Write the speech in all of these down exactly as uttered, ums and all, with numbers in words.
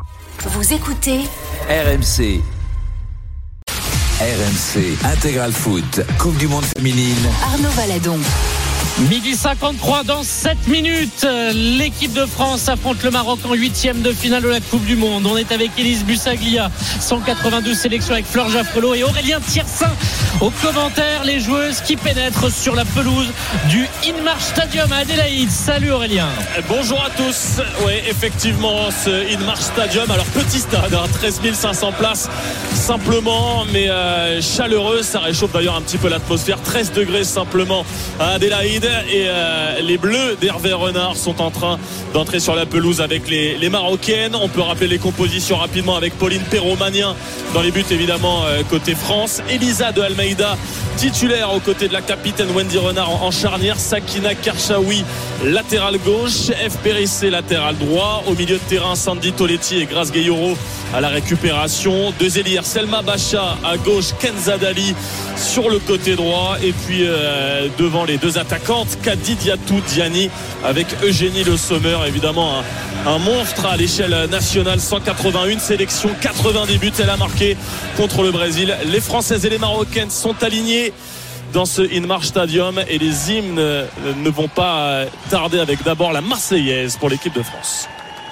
Vous écoutez R M C. R M C Intégral Foot, Coupe du Monde féminine. Arnaud Valadon. Midi cinquante-trois dans sept minutes. L'équipe de France affronte le Maroc en huitième de finale de la Coupe du Monde. On est avec Élise Bussaglia, cent quatre-vingt-douze sélections avec Fleur Jaffrelot et Aurélien Thiersin aux commentaires. Les joueuses qui pénètrent sur la pelouse du Inmarch Stadium à Adélaïde. Salut Aurélien. Bonjour à tous. Oui, effectivement, ce Inmarch Stadium. Alors petit stade, hein, treize mille cinq cents places simplement, mais euh, chaleureux. Ça réchauffe d'ailleurs un petit peu l'atmosphère. treize degrés simplement à Adélaïde. Et euh, les Bleus d'Hervé Renard sont en train d'entrer sur la pelouse avec les, les Marocaines. On peut rappeler les compositions rapidement avec Pauline Perrault-Magnin dans les buts évidemment euh, côté France, Elisa de Almeida titulaire aux côtés de la capitaine Wendy Renard en, en charnière, Sakina Karchaoui latéral gauche, F. Périssé latéral droit, au milieu de terrain Sandy Toletti et Grace Gayoro à la récupération, deux ailières Selma Bacha à gauche, Kenza Dali sur le côté droit, et puis euh, devant les deux attaquantes Kadi Diatou Diani avec Eugénie Le Sommer, évidemment un, un monstre à l'échelle nationale, cent quatre-vingt-un sélections, quatre-vingts buts, elle a marqué contre le Brésil. Les Françaises et les Marocaines sont alignées dans ce Inmarch Stadium et les hymnes ne vont pas tarder, avec d'abord la Marseillaise pour l'équipe de France.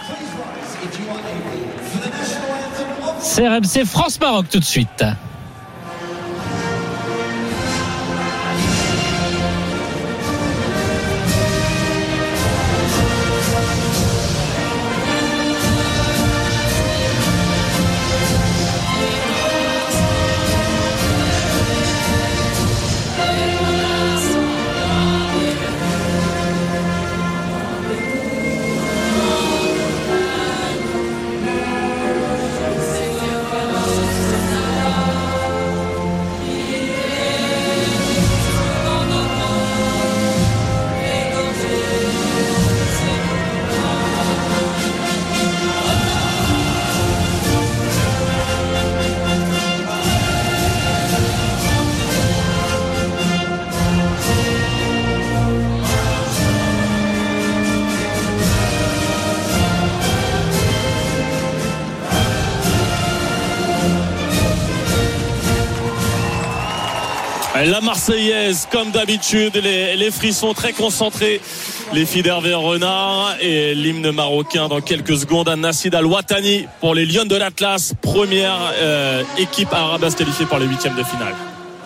C'est R M C France-Maroc tout de suite. La Marseillaise, comme d'habitude, les, les frissons très concentrés, les filles d'Hervé Renard, et l'hymne marocain dans quelques secondes. Nassid Al-Ouattani pour les Lions de l'Atlas, première euh, équipe arabe à se qualifier pour les huitièmes de finale.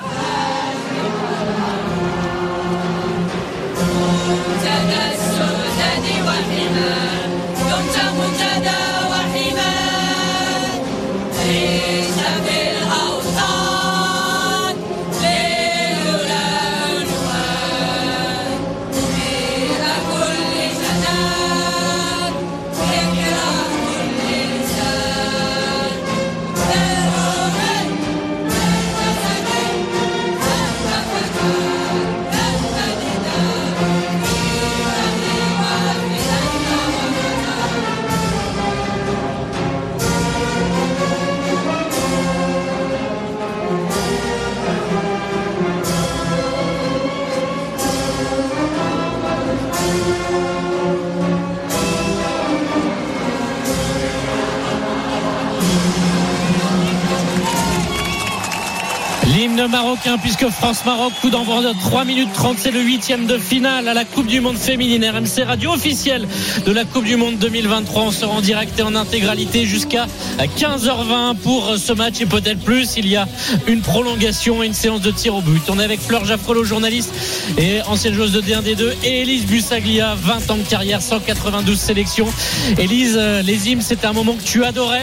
L'hymne marocain, puisque France-Maroc, coup d'envoi de trois minutes trente, c'est le huitième de finale à la Coupe du Monde féminine. R M C radio officielle de la Coupe du Monde deux mille vingt-trois. On sera en direct et en intégralité jusqu'à quinze heures vingt pour ce match et peut-être plus. Il y a une prolongation et une séance de tir au but. On est avec Fleur Jaffrelot, journaliste et ancienne joueuse de D un D deux, et Élise Bussaglia, vingt ans de carrière, cent quatre-vingt-douze sélections. Élise, les hymnes, c'était un moment que tu adorais?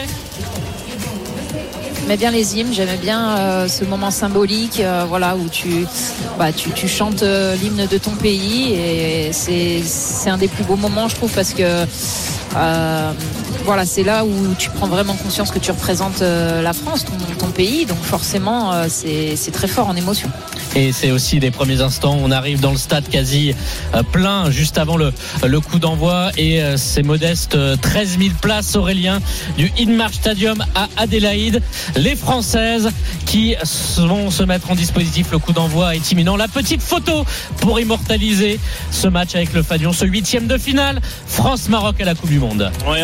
J'aimais bien les hymnes, j'aimais bien euh, ce moment symbolique, euh, voilà, où tu, bah, tu, tu chantes euh, l'hymne de ton pays, et c'est, c'est un des plus beaux moments, je trouve, parce que euh, voilà, c'est là où tu prends vraiment conscience que tu représentes euh, la France, ton, ton pays, donc forcément euh, c'est, c'est très fort en émotion. Et c'est aussi des premiers instants. On arrive dans le stade quasi euh, plein juste avant le, le coup d'envoi, et euh, ces modestes euh, treize mille places, Aurélien, du Inmarch Stadium à Adélaïde. Les Françaises qui vont se mettre en dispositif. Le coup d'envoi est imminent. La petite photo pour immortaliser ce match avec le Fadion, ce huitième de finale France-Maroc à la Coupe du Monde. Ouais, avec ce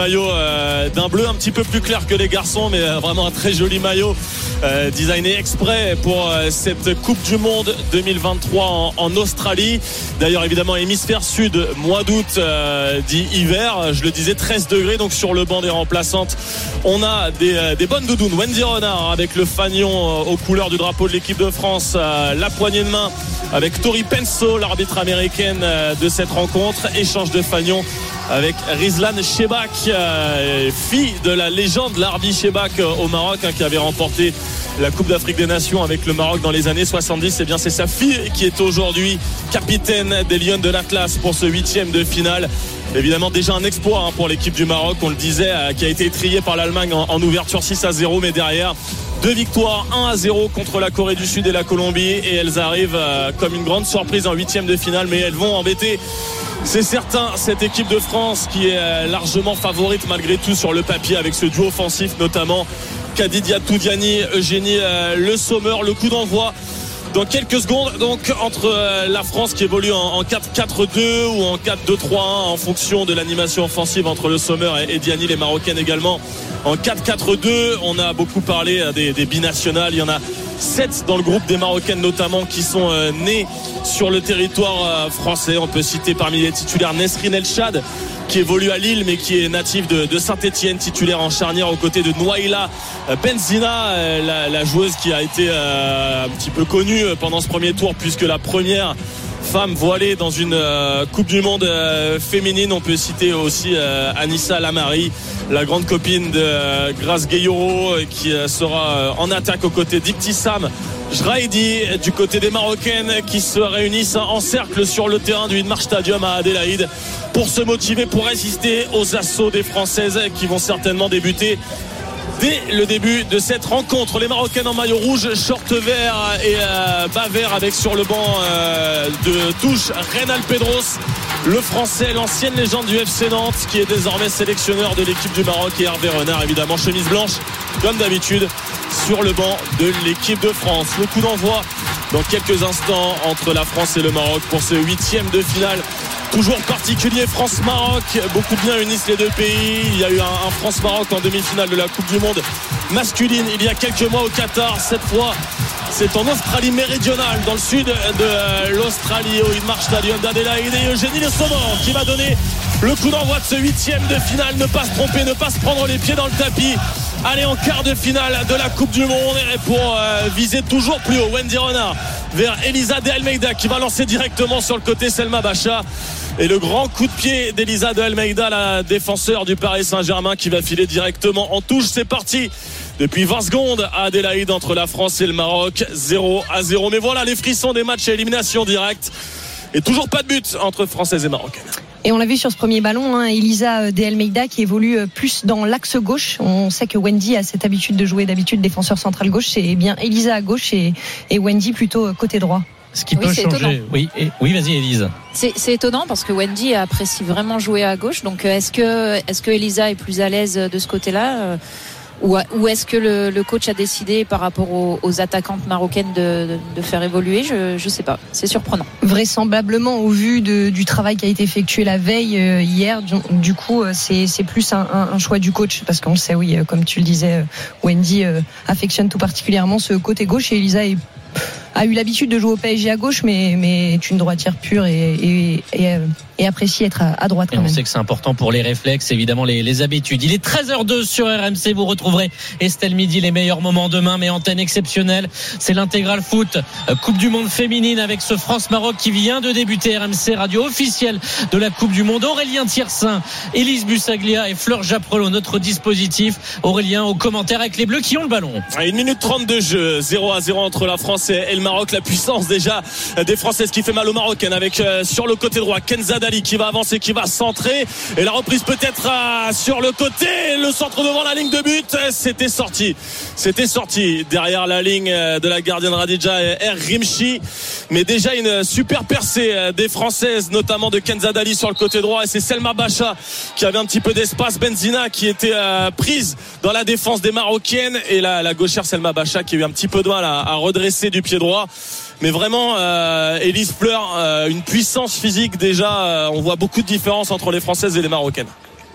maillot euh, d'un bleu un petit peu plus clair que les garçons, mais euh, vraiment un très joli maillot euh, designé exprès pour euh, cette Coupe du Monde deux mille vingt-trois en, en Australie. D'ailleurs, évidemment, hémisphère sud, mois d'août euh, dit hiver. Je le disais, treize degrés. Donc sur le banc des remplaçantes, on a des, euh, des bonnes doudounes. Wendy Renard avec le fanion euh, aux couleurs du drapeau de l'équipe de France, euh, la poignée de main avec Tori Penso, l'arbitre américaine euh, de cette rencontre. Échange de fanion avec Rizlan Shebak, euh, fille de la légende Larbi Shebak euh, au Maroc, hein, qui avait remporté la Coupe d'Afrique des Nations avec le Maroc dans les années soixante-dix. Et bien c'est sa fille qui est aujourd'hui capitaine des Lions de l'Atlas pour ce huitième de finale. Évidemment déjà un exploit hein, pour l'équipe du Maroc, on le disait, euh, qui a été étrié par l'Allemagne en, en ouverture six à zéro, mais derrière deux victoires, un à zéro contre la Corée du Sud et la Colombie, et elles arrivent euh, comme une grande surprise en huitième de finale, mais elles vont embêter, c'est certain, cette équipe de France qui est euh, largement favorite malgré tout sur le papier, avec ce duo offensif notamment Kadidia Toudiani, Eugénie euh, Le Sommer. Le coup d'envoi dans quelques secondes, donc entre euh, la France qui évolue en, en quatre quatre deux ou en quatre deux trois un en fonction de l'animation offensive entre Le Sommer et, et Diani, les Marocaines également en quatre quatre deux. On a beaucoup parlé euh, des, des binationales, il y en a sept dans le groupe des Marocaines notamment qui sont euh, nées sur le territoire euh, français. On peut citer parmi les titulaires Nesrine El Chad, qui évolue à Lille mais qui est native de, de Saint-Etienne, titulaire en charnière aux côtés de Nouaïla Benzina, la, la joueuse qui a été euh, un petit peu connue pendant ce premier tour, puisque la première femme voilée dans une euh, Coupe du Monde euh, féminine. On peut citer aussi euh, Anissa Lamari, la grande copine de euh, Grace Gueyoro, euh, qui euh, sera euh, en attaque aux côtés d'Ibtissam Jraidi du côté des Marocaines, qui se réunissent en cercle sur le terrain du Inmar Stadium à Adélaïde pour se motiver, pour résister aux assauts des Françaises qui vont certainement débuter dès le début de cette rencontre. Les Marocaines en maillot rouge, short vert et euh, bas vert, avec sur le banc euh, de touche Reynal Pedros, le Français, l'ancienne légende du F C Nantes, qui est désormais sélectionneur de l'équipe du Maroc, et Hervé Renard évidemment, chemise blanche comme d'habitude sur le banc de l'équipe de France. Le coup d'envoi dans quelques instants entre la France et le Maroc pour ce huitième de finale toujours particulier. France-Maroc, beaucoup de liens unissent les deux pays. Il y a eu un, un France-Maroc en demi-finale de la Coupe du Monde masculine il y a quelques mois au Qatar. Cette fois, c'est en Australie méridionale, dans le sud de l'Australie, au Inmar Stadium d'Adélaïde. Et Eugénie Le Sommer qui va donner le coup d'envoi de ce huitième de finale. Ne pas se tromper, ne pas se prendre les pieds dans le tapis. Aller en quart de finale de la Coupe du Monde, et pour euh, viser toujours plus haut. Wendy Renard vers Elisa de Almeida qui va lancer directement sur le côté Selma Bacha. Et le grand coup de pied d'Elisa de Almeida, la défenseur du Paris Saint-Germain, qui va filer directement en touche. C'est parti depuis vingt secondes à Adélaïde entre la France et le Maroc, zéro à zéro. Mais voilà les frissons des matchs à élimination directe. Et toujours pas de but entre Françaises et Marocaines. Et on l'a vu sur ce premier ballon, hein, Elisa de Almeida qui évolue plus dans l'axe gauche. On sait que Wendy a cette habitude de jouer d'habitude défenseur central gauche. C'est bien Elisa à gauche et, et Wendy plutôt côté droit. Ce qui oui, peut changer. Étonnant. Oui, et, oui, vas-y, Élise. C'est, c'est étonnant parce que Wendy apprécie vraiment jouer à gauche. Donc, est-ce que, est-ce que Elisa est plus à l'aise de ce côté-là, ou, ou est-ce que le, le coach a décidé par rapport aux, aux attaquantes marocaines de, de, de faire évoluer? Je, je sais pas. C'est surprenant. Vraisemblablement, au vu de, du travail qui a été effectué la veille euh, hier, du, du coup, c'est, c'est plus un, un, un choix du coach, parce qu'on le sait, oui, comme tu le disais, Wendy euh, affectionne tout particulièrement ce côté gauche, et Elisa est a eu l'habitude de jouer au P S G à gauche, mais, mais est une droitière pure et, et, et, et apprécie être à, à droite quand et on même. sait que c'est important pour les réflexes, évidemment les, les habitudes. Il est treize heures deux sur R M C, vous retrouverez Estelle Midi, les meilleurs moments demain, mais antenne exceptionnelle. C'est l'intégral foot, Coupe du Monde féminine, avec ce France-Maroc qui vient de débuter. R M C radio officielle de la Coupe du Monde. Aurélien Thiersin, Élise Bussaglia et Fleur Japrelot, notre dispositif. Aurélien aux commentaires avec les Bleus qui ont le ballon. une minute trente de jeu, zéro à zéro entre la France et le Maroc. La puissance déjà des Françaises qui fait mal aux Marocaines, avec euh, sur le côté droit Kenza Dali qui va avancer, qui va centrer, et la reprise peut-être à, sur le côté, le centre devant la ligne de but. C'était sorti, c'était sorti derrière la ligne de la gardienne Radija Er Rimchi, mais déjà une super percée des Françaises, notamment de Kenza Dali sur le côté droit, et c'est Selma Bacha qui avait un petit peu d'espace, Benzina qui était euh, prise dans la défense des Marocaines, et la, la gauchère Selma Bacha qui a eu un petit peu de mal à, à redresser du pied droit. Mais vraiment, euh, Élise Fleur, euh, une puissance physique déjà. Euh, on voit beaucoup de différences entre les Françaises et les Marocaines.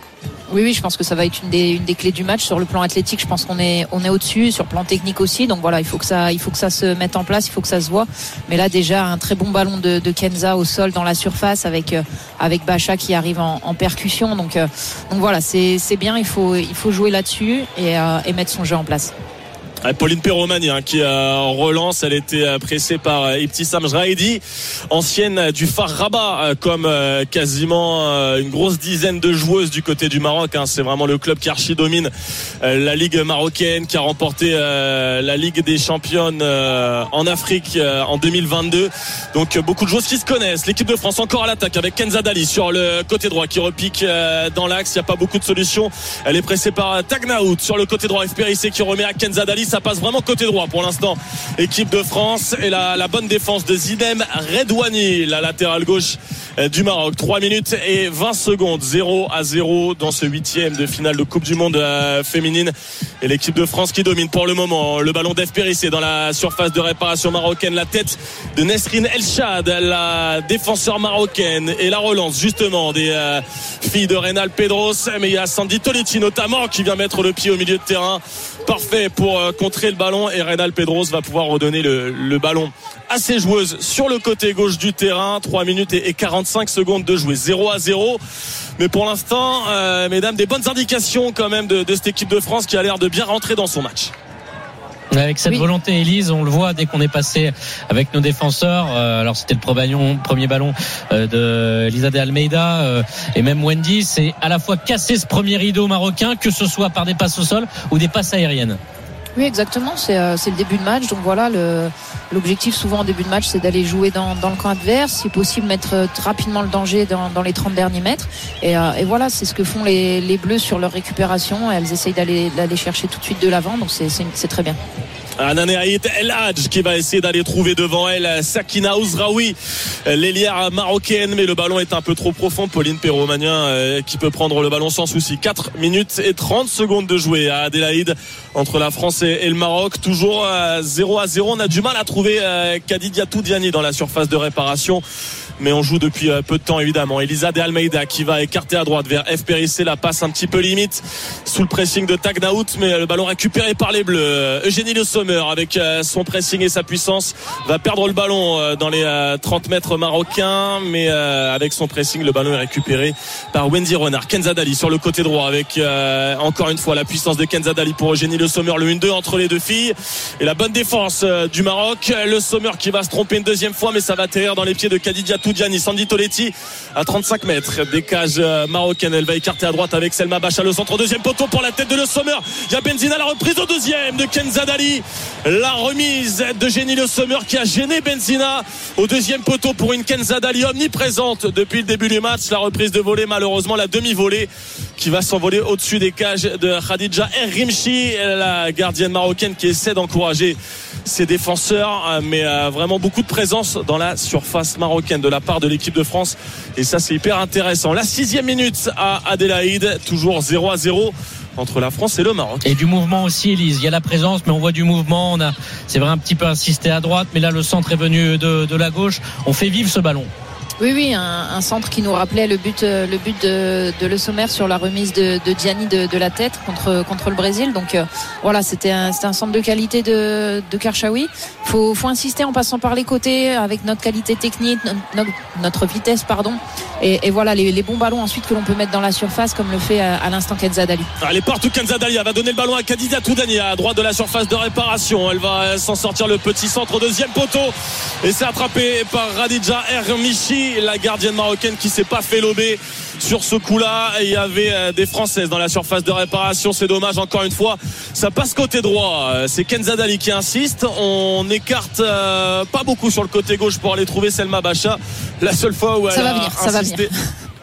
Oui, oui, je pense que ça va être une des, une des clés du match. Sur le plan athlétique, je pense qu'on est, on est au-dessus. Sur le plan technique aussi. Donc voilà, il faut que ça, il faut que ça se mette en place, il faut que ça se voit. Mais là, déjà, un très bon ballon de, de Kenza au sol dans la surface avec, euh, avec Bacha qui arrive en, en percussion. Donc, euh, donc voilà, c'est, c'est bien. Il faut, il faut jouer là-dessus et, euh, et mettre son jeu en place. Pauline Perromani hein, qui euh, relance, elle était euh, pressée par euh, Ibtissam Jraidi, ancienne du Far Rabat, euh, comme euh, quasiment euh, une grosse dizaine de joueuses du côté du Maroc. Hein. C'est vraiment le club qui archi domine euh, la Ligue marocaine, qui a remporté euh, la Ligue des championnes euh, en Afrique euh, en deux mille vingt-deux. Donc euh, beaucoup de joueuses qui se connaissent. L'équipe de France encore à l'attaque avec Kenza Dali sur le côté droit qui repique euh, dans l'axe. Il n'y a pas beaucoup de solutions. Elle est pressée par Tagnaout sur le côté droit. F. Périssé qui remet à Kenza Dali. Ça passe vraiment côté droit pour l'instant. Équipe de France et la, la bonne défense de Zidem Redouani, la latérale gauche du Maroc. trois minutes et vingt secondes, zéro à zéro dans ce huitième de finale de Coupe du Monde euh, féminine. Et l'équipe de France qui domine pour le moment. Le ballon d'F. Périssé dans la surface de réparation marocaine. La tête de Nesrine Elchad, la défenseur marocaine. Et la relance justement des euh, filles de Reynal Pedros. Mais il y a Sandy Toletti notamment qui vient mettre le pied au milieu de terrain. Parfait pour euh, contrer le ballon. Et Reynal Pedros va pouvoir redonner le, le ballon à ses joueuses sur le côté gauche du terrain. trois minutes et quarante-cinq secondes de jouer, zéro à zéro. Mais pour l'instant, euh, mesdames, des bonnes indications quand même de, de cette équipe de France qui a l'air de bien rentrer dans son match. Avec cette oui. volonté, Élise, on le voit dès qu'on est passé avec nos défenseurs. Euh, alors c'était le premier, premier ballon euh, de Elisa de Almeida euh, et même Wendy. C'est à la fois casser ce premier rideau marocain, que ce soit par des passes au sol ou des passes aériennes. Oui, exactement. C'est, euh, c'est le début de match. Donc voilà, le, l'objectif souvent en début de match, c'est d'aller jouer dans, dans le camp adverse. Si possible, mettre euh, rapidement le danger dans, dans les trente derniers mètres. Et, euh, et voilà, c'est ce que font les, les Bleus sur leur récupération. Elles essayent d'aller, d'aller chercher tout de suite de l'avant. Donc c'est, c'est, c'est très bien. Anane Haït El Hadj qui va essayer d'aller trouver devant elle Sakina Ouzraoui, l'ailière marocaine, mais le ballon est un peu trop profond. Pauline Perromani euh, qui peut prendre le ballon sans souci. quatre minutes et trente secondes de jouer à Adélaïde entre la France et, et le Maroc. Toujours euh, zéro à zéro. On a du mal à trouver euh, Kadidiatou Diani dans la surface de réparation. Mais on joue depuis peu de temps évidemment. Elisa de Almeida qui va écarter à droite vers F. Périssé, la passe un petit peu limite sous le pressing de Tagnaout, mais le ballon récupéré par les Bleus. Eugénie Le Sommer avec son pressing et sa puissance va perdre le ballon dans les trente mètres marocains, mais avec son pressing le ballon est récupéré par Wendy Renard. Kenza Dali sur le côté droit avec encore une fois la puissance de Kenza Dali pour Eugénie Le Sommer, le un deux entre les deux filles et la bonne défense du Maroc. Le Sommer qui va se tromper une deuxième fois, mais ça va atterrir dans les pieds de Kadidia Diani. Sandy Toletti à trente-cinq mètres des cages marocaines. Elle va écarter à droite avec Selma Bacha, le centre, deuxième poteau pour la tête de Le Sommer. Il y a Benzina, la reprise au deuxième de Kenza Dali, la remise de Génie Le Sommer qui a gêné Benzina au deuxième poteau pour une Kenza Dali omniprésente depuis le début du match. La reprise de volée, malheureusement la demi-volée qui va s'envoler au-dessus des cages de Khadija Errimchi, la gardienne marocaine qui essaie d'encourager ses défenseurs, mais vraiment beaucoup de présence dans la surface marocaine de la part de l'équipe de France, et ça c'est hyper intéressant. La sixième minute à Adélaïde, toujours zéro à zéro entre la France et le Maroc. Et du mouvement aussi, Elise. Il y a la présence, mais on voit du mouvement. On a, c'est vrai, un petit peu insisté à droite, mais là le centre est venu de, de la gauche. On fait vivre ce ballon. Oui, oui, un, un centre qui nous rappelait le but, le but de, de Le Sommer sur la remise de, de Diani de, de la tête contre, contre le Brésil. Donc euh, voilà, c'était un, c'était un centre de qualité de, de Karchaoui. Faut, faut insister en passant par les côtés avec notre qualité technique, notre, notre vitesse, pardon. Et, et voilà, les, les bons ballons ensuite que l'on peut mettre dans la surface, comme le fait à, à l'instant Kenza Dali. Allez, partout Kenza Dali, elle va donner le ballon à Kadidia Toudani à droite de la surface de réparation. Elle va s'en sortir, le petit centre au deuxième poteau, et c'est attrapé par Khadija Ermichi, la gardienne marocaine qui s'est pas fait lober sur ce coup-là. Il y avait des Françaises dans la surface de réparation, c'est dommage. Encore une fois, ça passe côté droit, c'est Kenza Dali qui insiste. On écarte euh, pas beaucoup sur le côté gauche pour aller trouver Selma Bacha, la seule fois où elle ça va a venir, ça insisté. Va venir.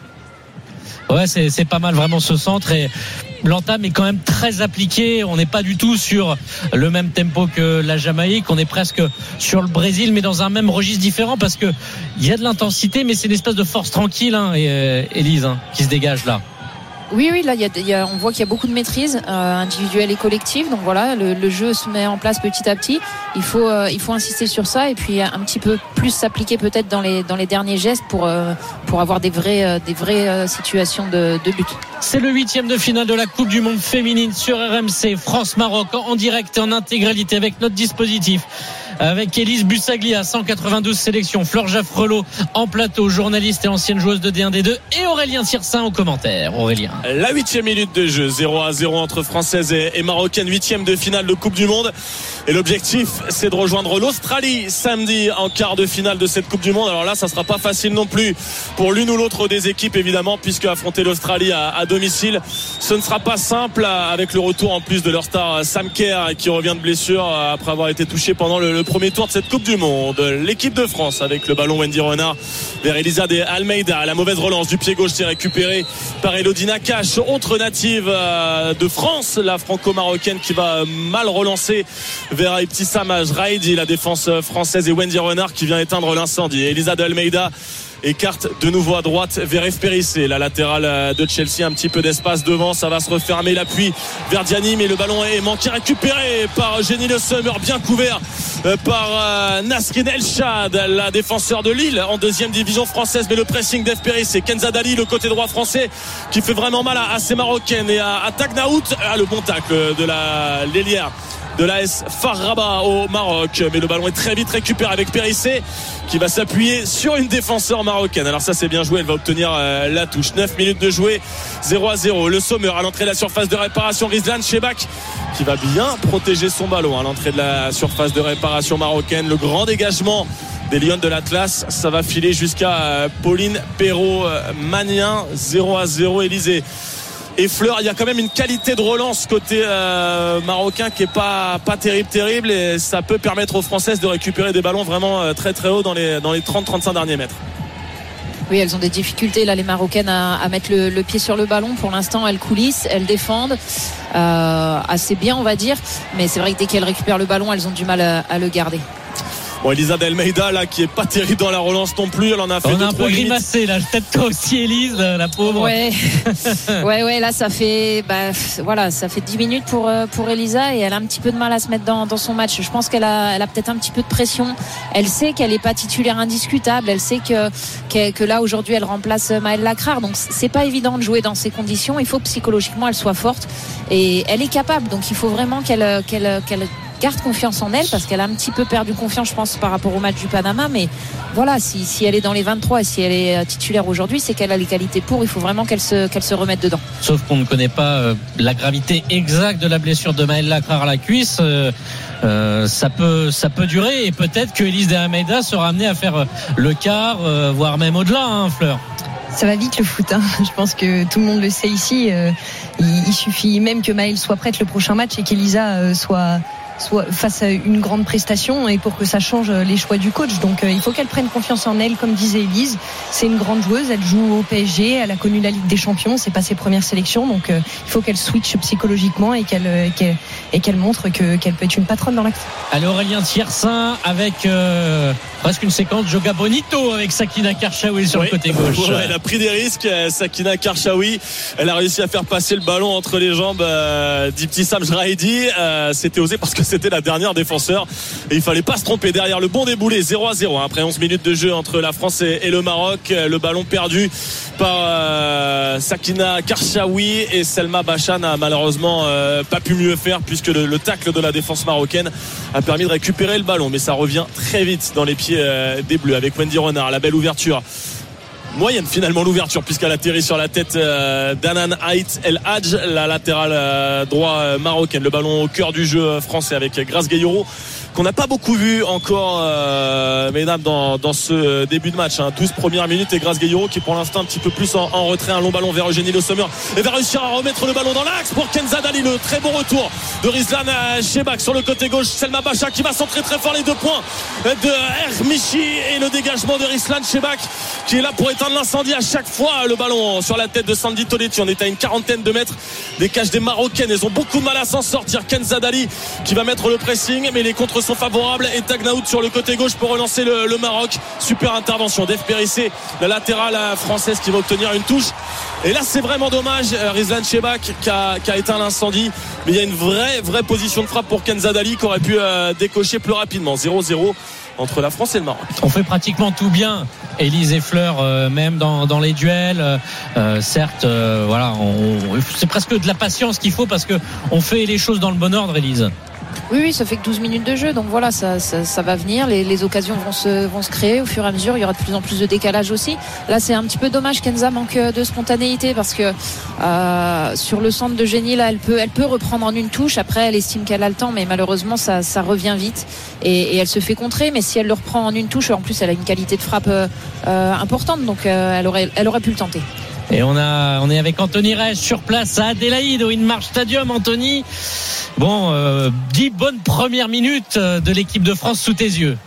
Ouais, c'est, c'est pas mal vraiment ce centre, et l'entame est quand même très appliquée. On n'est pas du tout sur le même tempo que la Jamaïque. On est presque sur le Brésil, mais dans un même registre différent, parce que il y a de l'intensité, mais c'est une espèce de force tranquille, hein, et, euh, Élise, hein, qui se dégage là. Oui, oui, là, il y a, il y a, on voit qu'il y a beaucoup de maîtrise euh, individuelle et collective. Donc voilà, le, le jeu se met en place petit à petit. Il faut, euh, il faut insister sur ça et puis un petit peu plus s'appliquer peut-être dans les, dans les derniers gestes pour, euh, pour avoir des vraies, euh, des vraies euh, situations de, de but. C'est le huitième de finale de la Coupe du Monde féminine sur R M C. France-Maroc en direct et en intégralité avec notre dispositif. Avec Élise Bussaglia, cent quatre-vingt-douze sélections, Fleur Jaffrelot en plateau, journaliste et ancienne joueuse de D un D deux, et Aurélien Tirsin aux commentaires. Aurélien. La huitième minute de jeu, zéro à zéro entre Françaises et Marocaines, huitième de finale de Coupe du Monde. Et l'objectif, c'est de rejoindre l'Australie samedi en quart de finale de cette Coupe du Monde. Alors là, ça sera pas facile non plus pour l'une ou l'autre des équipes, évidemment, puisque affronter l'Australie à, à domicile, ce ne sera pas simple avec le retour en plus de leur star Sam Kerr qui revient de blessure après avoir été touché pendant le, le premier tour de cette Coupe du Monde. L'équipe de France avec le ballon, Wendy Renard vers Elisa de Almeida. La mauvaise relance du pied gauche, c'est récupéré par Elodie Nakache, autre native de France, la franco-marocaine qui va mal relancer vers Ibtissam Jraidi, la défense française, et Wendy Renard qui vient éteindre l'incendie. Elisa de Almeida écarte de nouveau à droite vers F. Périssé, la latérale de Chelsea, un petit peu d'espace devant, ça va se refermer, l'appui vers Diani, mais le ballon est manqué, récupéré par Jenny Le Sommer, bien couvert par Nasrin El Chad, la défenseur de Lille en deuxième division française, mais le pressing d'F. Périssé, Kenza Dali, le côté droit français qui fait vraiment mal à, à ces Marocaines, et à, à Tagnaout, ah, le bon tacle de la l'ailière de l'A S Far Rabat au Maroc, mais le ballon est très vite récupéré avec Périssé qui va s'appuyer sur une défenseur marocaine. Alors ça, c'est bien joué, elle va obtenir euh, la touche. Neuf minutes de jouer, zéro à zéro. Le Sommer à l'entrée de la surface de réparation, Rizlan Chebak qui va bien protéger son ballon à l'entrée de la surface de réparation marocaine. Le grand dégagement des Lions de l'Atlas, ça va filer jusqu'à euh, Pauline Perrault-Magnin. Zéro à zéro, Élysée et Fleur. Il y a quand même une qualité de relance côté euh, marocain qui est pas pas terrible terrible, et ça peut permettre aux Françaises de récupérer des ballons vraiment euh, très très haut dans les dans les trente à trente-cinq derniers mètres. Oui, elles ont des difficultés là, les Marocaines, à, à mettre le, le pied sur le ballon. Pour l'instant, elles coulissent, elles défendent euh, assez bien, on va dire, mais c'est vrai que dès qu'elles récupèrent le ballon, elles ont du mal à, à le garder. Bon, Elisa Delmeida là qui est pas terrible dans la relance non plus, elle en a fait on deux, a un peu grimacé là, peut-être toi aussi Elise, la pauvre. Ouais. ouais ouais là ça fait bah voilà, ça fait dix minutes pour pour Elisa, et elle a un petit peu de mal à se mettre dans dans son match. Je pense qu'elle a elle a peut-être un petit peu de pression. Elle sait qu'elle est pas titulaire indiscutable, elle sait que que, que là aujourd'hui elle remplace Maëlle Lacrar, donc c'est pas évident de jouer dans ces conditions. Il faut que psychologiquement elle soit forte, et elle est capable, donc il faut vraiment qu'elle qu'elle qu'elle garde confiance en elle, parce qu'elle a un petit peu perdu confiance, je pense, par rapport au match du Panama. Mais voilà, si, si elle est dans les vingt-trois et si elle est titulaire aujourd'hui, c'est qu'elle a les qualités pour. Il faut vraiment qu'elle se, qu'elle se remette dedans. Sauf qu'on ne connaît pas euh, la gravité exacte de la blessure de Maëlle Lacrar à la cuisse. Euh, euh, ça peut, ça peut durer, et peut-être que Elise de Almeida sera amenée à faire le quart, euh, voire même au-delà, hein, Fleur. Ça va vite le foot, hein. Je pense que tout le monde le sait ici. Euh, il, il suffit même que Maëlle soit prête le prochain match et qu'Elisa euh, soit soit face à une grande prestation, et pour que ça change les choix du coach. Donc euh, il faut qu'elle prenne confiance en elle, comme disait Élise. C'est une grande joueuse, elle joue au P S G, elle a connu la Ligue des Champions, c'est pas ses premières sélections, donc euh, il faut qu'elle switch psychologiquement et qu'elle, euh, qu'elle et qu'elle montre que, qu'elle peut être une patronne dans l'action. Allez, Aurélien Tirsin avec euh, presque une séquence Joga Bonito avec Sakina Karchaoui sur oui. le côté gauche. Ouais, elle a pris des risques, Sakina Karchaoui. Elle a réussi à faire passer le ballon entre les jambes euh, d'Ibtissam Jraidi. Euh, c'était osé parce que c'était la dernière défenseur et il fallait pas se tromper derrière. Le bon déboulé, zéro à zéro après onze minutes de jeu entre la France et, et le Maroc. Le ballon perdu par euh, Sakina Karchaoui, et Selma Bachan n'a malheureusement euh, pas pu mieux faire, puisque le, le tacle de la défense marocaine a permis de récupérer le ballon, mais ça revient très vite dans les pieds euh, des Bleus avec Wendy Renard. La belle ouverture, moyenne finalement l'ouverture, puisqu'elle atterrit sur la tête euh, d'Anan Haït El Hadj, la latérale euh, droit euh, marocaine. Le ballon au cœur du jeu euh, français avec Grace Gayoro, qu'on n'a pas beaucoup vu encore, euh, mesdames, dans, dans ce début de match, hein. douze premières minutes, et Grace Gayoro qui pour l'instant un petit peu plus en, en retrait. Un long ballon vers Eugénie Le Sommer, et va réussir à remettre le ballon dans l'axe pour Kenza Dali. Le très bon retour de Rizlan Chebak sur le côté gauche. Selma Bacha qui va centrer très fort, les deux points de Hermichi, et le dégagement de Rizlan Chebak qui est là pour éteindre l'incendie à chaque fois. Le ballon sur la tête de Sandy Toletti. On est à une quarantaine de mètres des cages des Marocaines, elles ont beaucoup de mal à s'en sortir. Kenza Dali qui va mettre le pressing, mais les contres sont favorables, et Tagnaout sur le côté gauche pour relancer le, le Maroc. Super intervention d'Ef Périssé, la latérale française, qui va obtenir une touche. Et là c'est vraiment dommage, Rizlan Chebak qui a, qui a éteint l'incendie, mais il y a une vraie vraie position de frappe pour Kenza Dali qui aurait pu euh, décocher plus rapidement. Zéro zéro entre la France et le Maroc. On fait pratiquement tout bien, Élise et Fleur, euh, même dans, dans les duels. Euh, certes, euh, voilà, on, c'est presque de la patience qu'il faut parce que on fait les choses dans le bon ordre, Élise. Oui, oui, ça fait que douze minutes de jeu, donc voilà, ça, ça, ça va venir. Les, les occasions vont se, vont se créer au fur et à mesure. Il y aura de plus en plus de décalage aussi. Là, c'est un petit peu dommage. Kenza manque de spontanéité parce que euh, sur le centre de génie, là, elle peut, elle peut reprendre en une touche. Après, elle estime qu'elle a le temps, mais malheureusement, ça, ça revient vite et, et elle se fait contrer. Mais si elle le reprend en une touche, en plus, elle a une qualité de frappe euh, importante, donc euh, elle aurait, elle aurait pu le tenter. Et on a, on est avec Anthony Reich sur place à Adélaïde au Inmarch Stadium. Anthony, bon, euh, dix bonnes premières minutes de l'équipe de France sous tes yeux.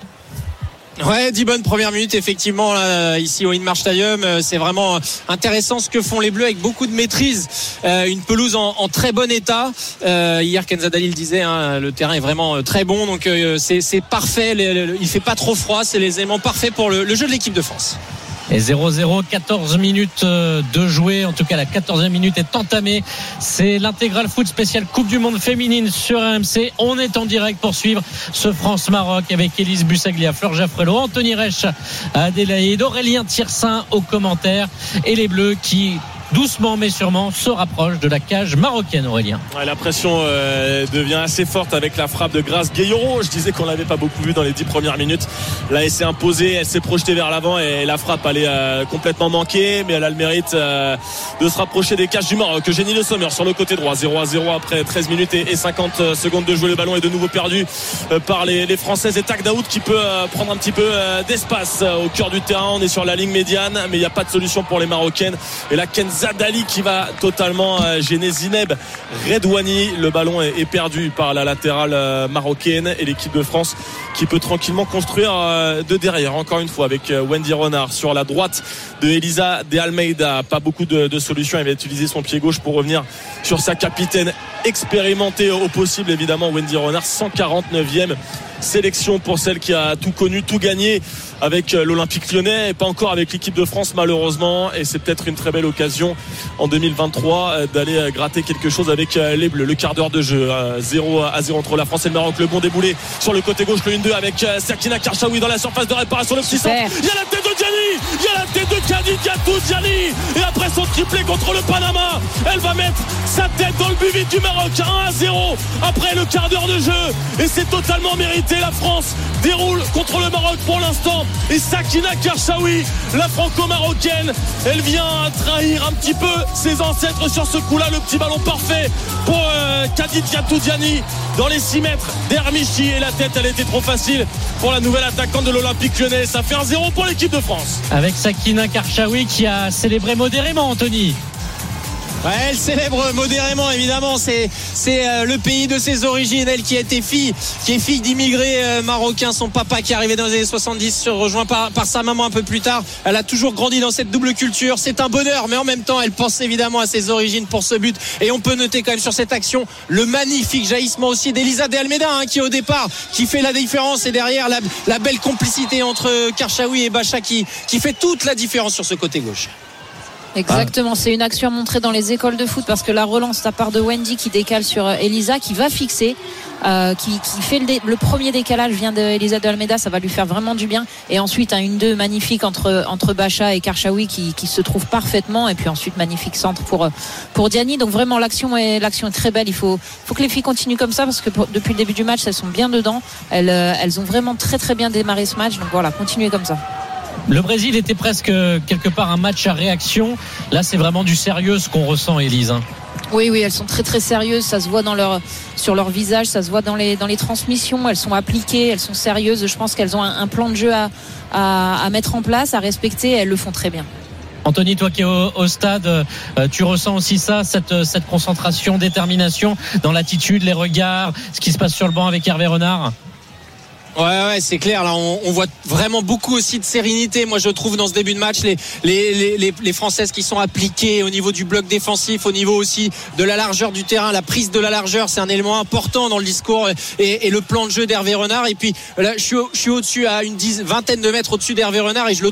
Ouais, dix bonnes premières minutes effectivement là, ici au Inmarch Stadium. C'est vraiment intéressant ce que font les Bleus avec beaucoup de maîtrise. Euh, une pelouse en, en très bon état. Euh, hier Kenza Dali le disait, hein, le terrain est vraiment très bon, donc euh, c'est, c'est parfait. Les, les, il fait pas trop froid, c'est les éléments parfaits pour le, le jeu de l'équipe de France. Et zéro zéro, quatorze minutes de jouer. En tout cas, la quatorzième minute est entamée. C'est l'intégral foot spécial Coupe du Monde féminine sur R M C. On est en direct pour suivre ce France-Maroc avec Élise Bussaglia, Fleur Jaffrelot, Anthony Reich à Adélaïde, Aurélien Tiersin aux commentaires et les Bleus qui, doucement mais sûrement, se rapproche de la cage marocaine, Aurélien. Ouais, la pression euh, devient assez forte avec la frappe de Grace Gueyoro. Je disais qu'on l'avait pas beaucoup vu dans les dix premières minutes. Là, elle s'est imposée, elle s'est projetée vers l'avant et la frappe elle est euh, complètement manquée, mais elle a le mérite euh, de se rapprocher des cages du Maroc. Jenny Le Sommer sur le côté droit, zéro à zéro après treize minutes et cinquante secondes de jouer. Le ballon est de nouveau perdu euh, par les, les Françaises et Tak Daoud qui peut euh, prendre un petit peu euh, d'espace euh, au cœur du terrain. On est sur la ligne médiane, mais il n'y a pas de solution pour les Marocaines. Et là, Kenza Dali qui va totalement euh, gêner Zineb Redouani. Le ballon est, est perdu par la latérale euh, marocaine et l'équipe de France qui peut tranquillement construire euh, de derrière. Encore une fois avec euh, Wendy Renard sur la droite de Elisa de Almeida. Pas beaucoup de, de solutions. Elle va utiliser son pied gauche pour revenir sur sa capitaine expérimentée au possible. Évidemment, Wendy Renard, cent quarante-neuvième sélection pour celle qui a tout connu, tout gagné avec l'Olympique Lyonnais et pas encore avec l'équipe de France malheureusement, et c'est peut-être une très belle occasion en deux mille vingt-trois d'aller gratter quelque chose avec les Bleus. Le quart d'heure de jeu, zéro à zéro entre la France et le Maroc. Le bon déboulé sur le côté gauche, le un deux avec Sakina Karchaoui dans la surface de réparation, le petit centre. Il y a la tête de Diani, il y a la tête de Kadi Diatou Diani, et après son triplé contre le Panama, elle va mettre sa tête dans le but vide du Maroc. Un à zéro après le quart d'heure de jeu, et c'est totalement mérité. La France déroule contre le Maroc pour l'instant, et Sakina Karchaoui, la franco-marocaine, elle vient trahir un petit peu ses ancêtres sur ce coup-là. Le petit ballon parfait pour euh, Kadi Diatou Diani dans les six mètres d'Hermichi, et la tête elle était trop facile pour la nouvelle attaquante de l'Olympique Lyonnais. Ça fait un zéro pour l'équipe de France avec Sakina Karchaoui qui a célébré modérément, Anthony. Ouais, elle célèbre modérément évidemment, c'est, c'est euh, le pays de ses origines, elle qui a été fille, qui est fille d'immigrés euh, marocains, son papa qui est arrivé dans les années soixante-dix, rejoint par, par sa maman un peu plus tard. Elle a toujours grandi dans cette double culture, c'est un bonheur, mais en même temps elle pense évidemment à ses origines pour ce but. Et on peut noter quand même sur cette action le magnifique jaillissement aussi d'Elisa de Almeida, hein, qui au départ qui fait la différence, et derrière la, la belle complicité entre Karchaoui et Bacha qui, qui fait toute la différence sur ce côté gauche. Exactement, c'est une action à montrer dans les écoles de foot, parce que la relance de la part de Wendy qui décale sur Elisa, qui va fixer, euh, qui, qui fait le, dé, le premier décalage vient de Elisa de Almeida, ça va lui faire vraiment du bien. Et ensuite un un deux magnifique entre entre Bacha et Karchaoui qui, qui se trouve parfaitement, et puis ensuite magnifique centre pour pour Diani. Donc vraiment l'action est l'action est très belle. Il faut faut que les filles continuent comme ça, parce que pour, depuis le début du match elles sont bien dedans. Elles elles ont vraiment très très bien démarré ce match. Donc voilà, continuez comme ça. Le Brésil était presque quelque part un match à réaction. Là, c'est vraiment du sérieux ce qu'on ressent, Élise. Oui, oui, elles sont très très sérieuses. Ça se voit dans leur, sur leur visage, ça se voit dans les, dans les transmissions. Elles sont appliquées, elles sont sérieuses. Je pense qu'elles ont un, un plan de jeu à, à, à mettre en place, à respecter. Et elles le font très bien. Anthony, toi qui es au, au stade, euh, tu ressens aussi ça, cette, cette concentration, détermination dans l'attitude, les regards, ce qui se passe sur le banc avec Hervé Renard? Ouais, ouais, c'est clair. Là, on, on voit vraiment beaucoup aussi de sérénité. Moi, je trouve dans ce début de match les, les, les, les Françaises qui sont appliquées au niveau du bloc défensif, au niveau aussi de la largeur du terrain. La prise de la largeur, c'est un élément important dans le discours et, et le plan de jeu d'Hervé Renard. Et puis là, je suis, au, je suis au-dessus à une dix, vingtaine de mètres au-dessus d'Hervé Renard, et je le trouve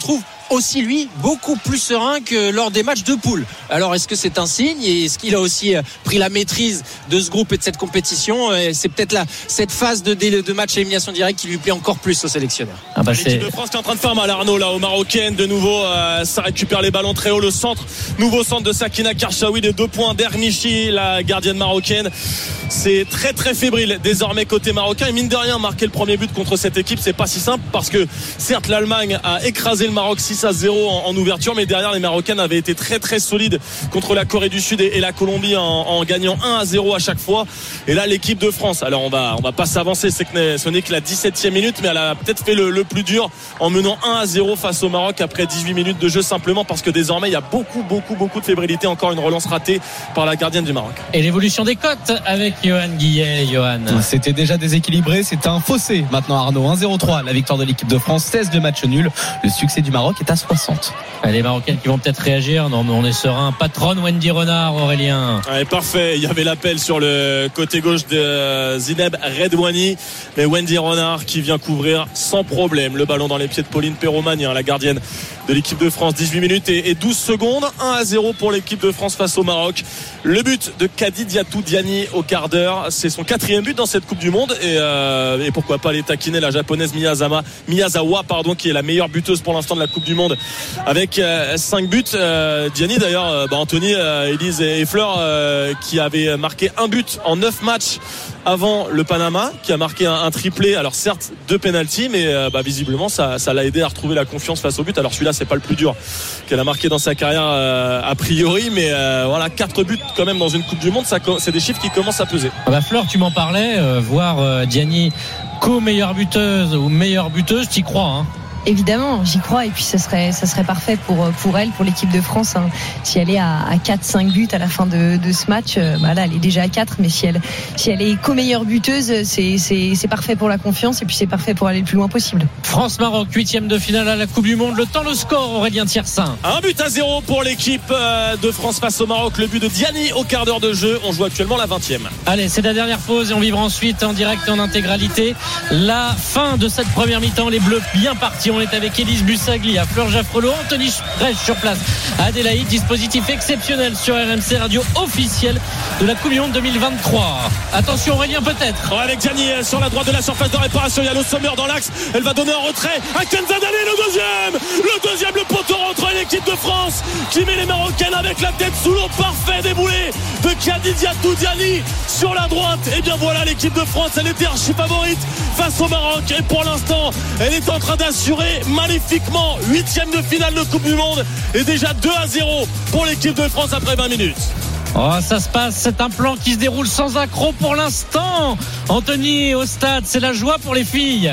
aussi lui beaucoup plus serein que lors des matchs de poule. Alors est-ce que c'est un signe et est-ce qu'il a aussi pris la maîtrise de ce groupe et de cette compétition? Et c'est peut-être là cette phase de, de match à élimination directe qui lui plaît encore plus au sélectionneur. Ah bah l'équipe de France qui est en train de faire mal, Arnaud, là aux Marocaines de nouveau. Euh, ça récupère les ballons très haut, le centre, nouveau centre de Sakina Karchaoui, les deux points d'Hermichi, la gardienne marocaine. C'est très très fébrile désormais côté marocain, et mine de rien marquer le premier but contre cette équipe c'est pas si simple, parce que certes l'Allemagne a écrasé le Maroc six à zéro en, en ouverture, mais derrière les Marocaines avaient été très très solides contre la Corée du Sud et, et la Colombie en, en gagnant un à zéro à chaque fois. Et là l'équipe de France, alors on va on va pas s'avancer, c'est que ce n'est que la dix-septième minute, mais elle a peut-être fait le, le plus dur en menant un à zéro face au Maroc après dix-huit minutes de jeu, simplement parce que désormais il y a beaucoup beaucoup beaucoup de fébrilité. Encore une relance ratée par la gardienne du Maroc. Et l'évolution des cotes avec Johan Guillet. Johan, c'était déjà déséquilibré, c'était un fossé maintenant, Arnaud. un zéro trois la victoire de l'équipe de France, seize de match nul. Le succès du Maroc est à soixante. Les Marocaines qui vont peut-être réagir. Non mais on est serein. Patronne Wendy Renard, Aurélien. Ouais, parfait, il y avait l'appel sur le côté gauche de Zineb Redouani, mais Wendy Renard qui vient couvrir sans problème le ballon dans les pieds de Pauline Perromagnan, la gardienne de l'équipe de France. Dix-huit minutes et douze secondes, un à zéro pour l'équipe de France face au Maroc. Le but de Kadi Diatou Diani au quart d'heure, c'est son quatrième but dans cette Coupe du Monde, et, euh, et pourquoi pas aller taquiner la japonaise Miyazawa, Miyazawa pardon, qui est la meilleure buteuse pour l'instant de la Coupe du Monde avec euh, cinq buts. euh, Diani d'ailleurs, euh, bah Anthony, euh, Élise et Fleur, euh, qui avait marqué un but en neuf matchs avant le Panama, qui a marqué un, un triplé, alors certes deux pénaltys, mais euh, bah, visiblement ça, ça l'a aidé à retrouver la confiance face au but. Alors celui-là c'est pas le plus dur qu'elle a marqué dans sa carrière euh, a priori, mais euh, voilà, quatre buts quand même dans une Coupe du Monde, ça, c'est des chiffres qui commencent à peser. Ah bah Fleur, tu m'en parlais, euh, voir euh, Diani co-meilleure buteuse ou meilleure buteuse, t'y crois hein? Évidemment, j'y crois, et puis ça serait ça serait parfait pour pour elle, pour l'équipe de France, hein. Si elle est à, à quatre cinq buts à la fin de, de ce match, bah là elle est déjà à quatre, mais si elle si elle est co-meilleure buteuse, c'est c'est c'est parfait pour la confiance, et puis c'est parfait pour aller le plus loin possible. France-Maroc, huitième de finale à la Coupe du Monde. Le temps, le score, Aurélien Thiersin. Un but à zéro pour l'équipe de France face au Maroc. Le but de Diani au quart d'heure de jeu. On joue actuellement la vingtième. Allez, c'est la dernière pause et on vivra ensuite en direct et en intégralité la fin de cette première mi-temps. Les Bleus bien partis. On est avec Élise Bussaglia, Fleur Jaffrelot, Anthony Rech sur place, Adélaïde. Dispositif exceptionnel sur R M C Radio officiel de la Coupe du Monde deux mille vingt-trois. Attention Aurélien peut-être. Oh, avec Diani sur la droite de la surface de réparation. Il y a le Sommer dans l'axe. Elle va donner un retrait à Kenza Dali, le deuxième. Le deuxième, le poteau rentre, l'équipe de France qui met les Marocaines avec la tête sous l'eau. Parfait déboulé de Kadi Diatou Diani sur la droite. Et bien voilà, l'équipe de France, elle était archi favorite face au Maroc, et pour l'instant elle est en train d'assurer maléfiquement huitième de finale de Coupe du Monde, et déjà deux à zéro pour l'équipe de France après vingt minutes. Oh, ça se passe, c'est un plan qui se déroule sans accroc pour l'instant. Anthony au stade, c'est la joie pour les filles.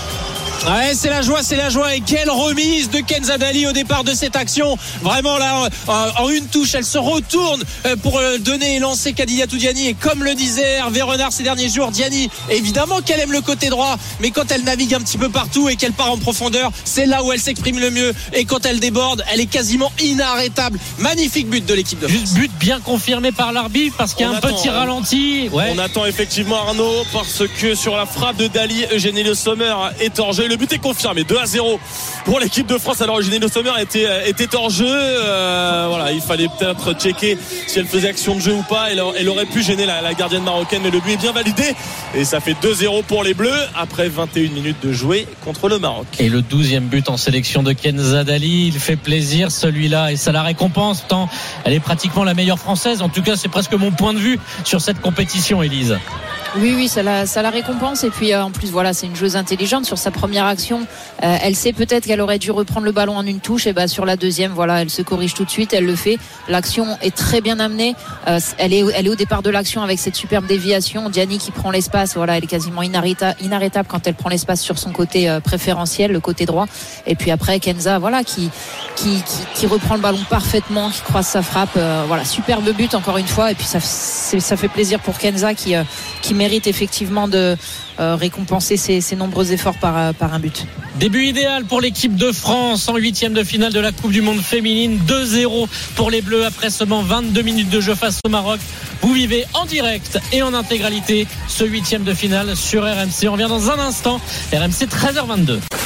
Ouais, c'est la joie, c'est la joie. Et quelle remise de Kenza Dali au départ de cette action. Vraiment là, en une touche, elle se retourne pour donner et lancer Kadi Diatou Diani. Et comme le disait Hervé Renard ces derniers jours, Diani, évidemment qu'elle aime le côté droit, mais quand elle navigue un petit peu partout et qu'elle part en profondeur, c'est là où elle s'exprime le mieux. Et quand elle déborde, elle est quasiment inarrêtable. Magnifique but de l'équipe de France. Juste but bien confirmé par l'arbitre, parce qu'il y a on un attend, petit ralenti. Ouais. On attend effectivement Arnaud, parce que sur la frappe de Dali, Eugénie Le Sommer est hors jeu. Le but est confirmé, deux à zéro pour l'équipe de France. Alors Eugénie Le Sommer était, était hors jeu, euh, voilà, il fallait peut-être checker si elle faisait action de jeu ou pas. Elle, elle aurait pu gêner la, la gardienne marocaine, mais le but est bien validé et ça fait deux zéro pour les Bleus après vingt et une minutes de jouer contre le Maroc. Et le douzième but en sélection de Kenza Dali, il fait plaisir celui-là, et ça la récompense tant elle est pratiquement la meilleure française. En tout cas, c'est presque mon point de vue sur cette compétition, Élise. Oui, oui, ça la, ça la récompense. Et puis euh, en plus, voilà, c'est une joueuse intelligente. Sur sa première action, euh, elle sait peut-être qu'elle aurait dû reprendre le ballon en une touche. Et bah sur la deuxième, voilà, elle se corrige tout de suite. Elle le fait. L'action est très bien amenée. Euh, elle est, elle est au départ de l'action avec cette superbe déviation. Diani qui prend l'espace. Voilà, elle est quasiment inarrêtable, inarrêtable quand elle prend l'espace sur son côté euh, préférentiel, le côté droit. Et puis après, Kenza, voilà, qui, qui, qui, qui reprend le ballon parfaitement, qui croise sa frappe. Euh, voilà, superbe but encore une fois. Et puis ça, ça fait plaisir pour Kenza qui, euh, qui mérite effectivement de euh, récompenser ses, ses nombreux efforts par, euh, par un but. Début idéal pour l'équipe de France en huitième de finale de la Coupe du Monde féminine. deux zéro pour les Bleus après seulement vingt-deux minutes de jeu face au Maroc. Vous vivez en direct et en intégralité ce huitième de finale sur R M C. On revient dans un instant. R M C treize heures vingt-deux.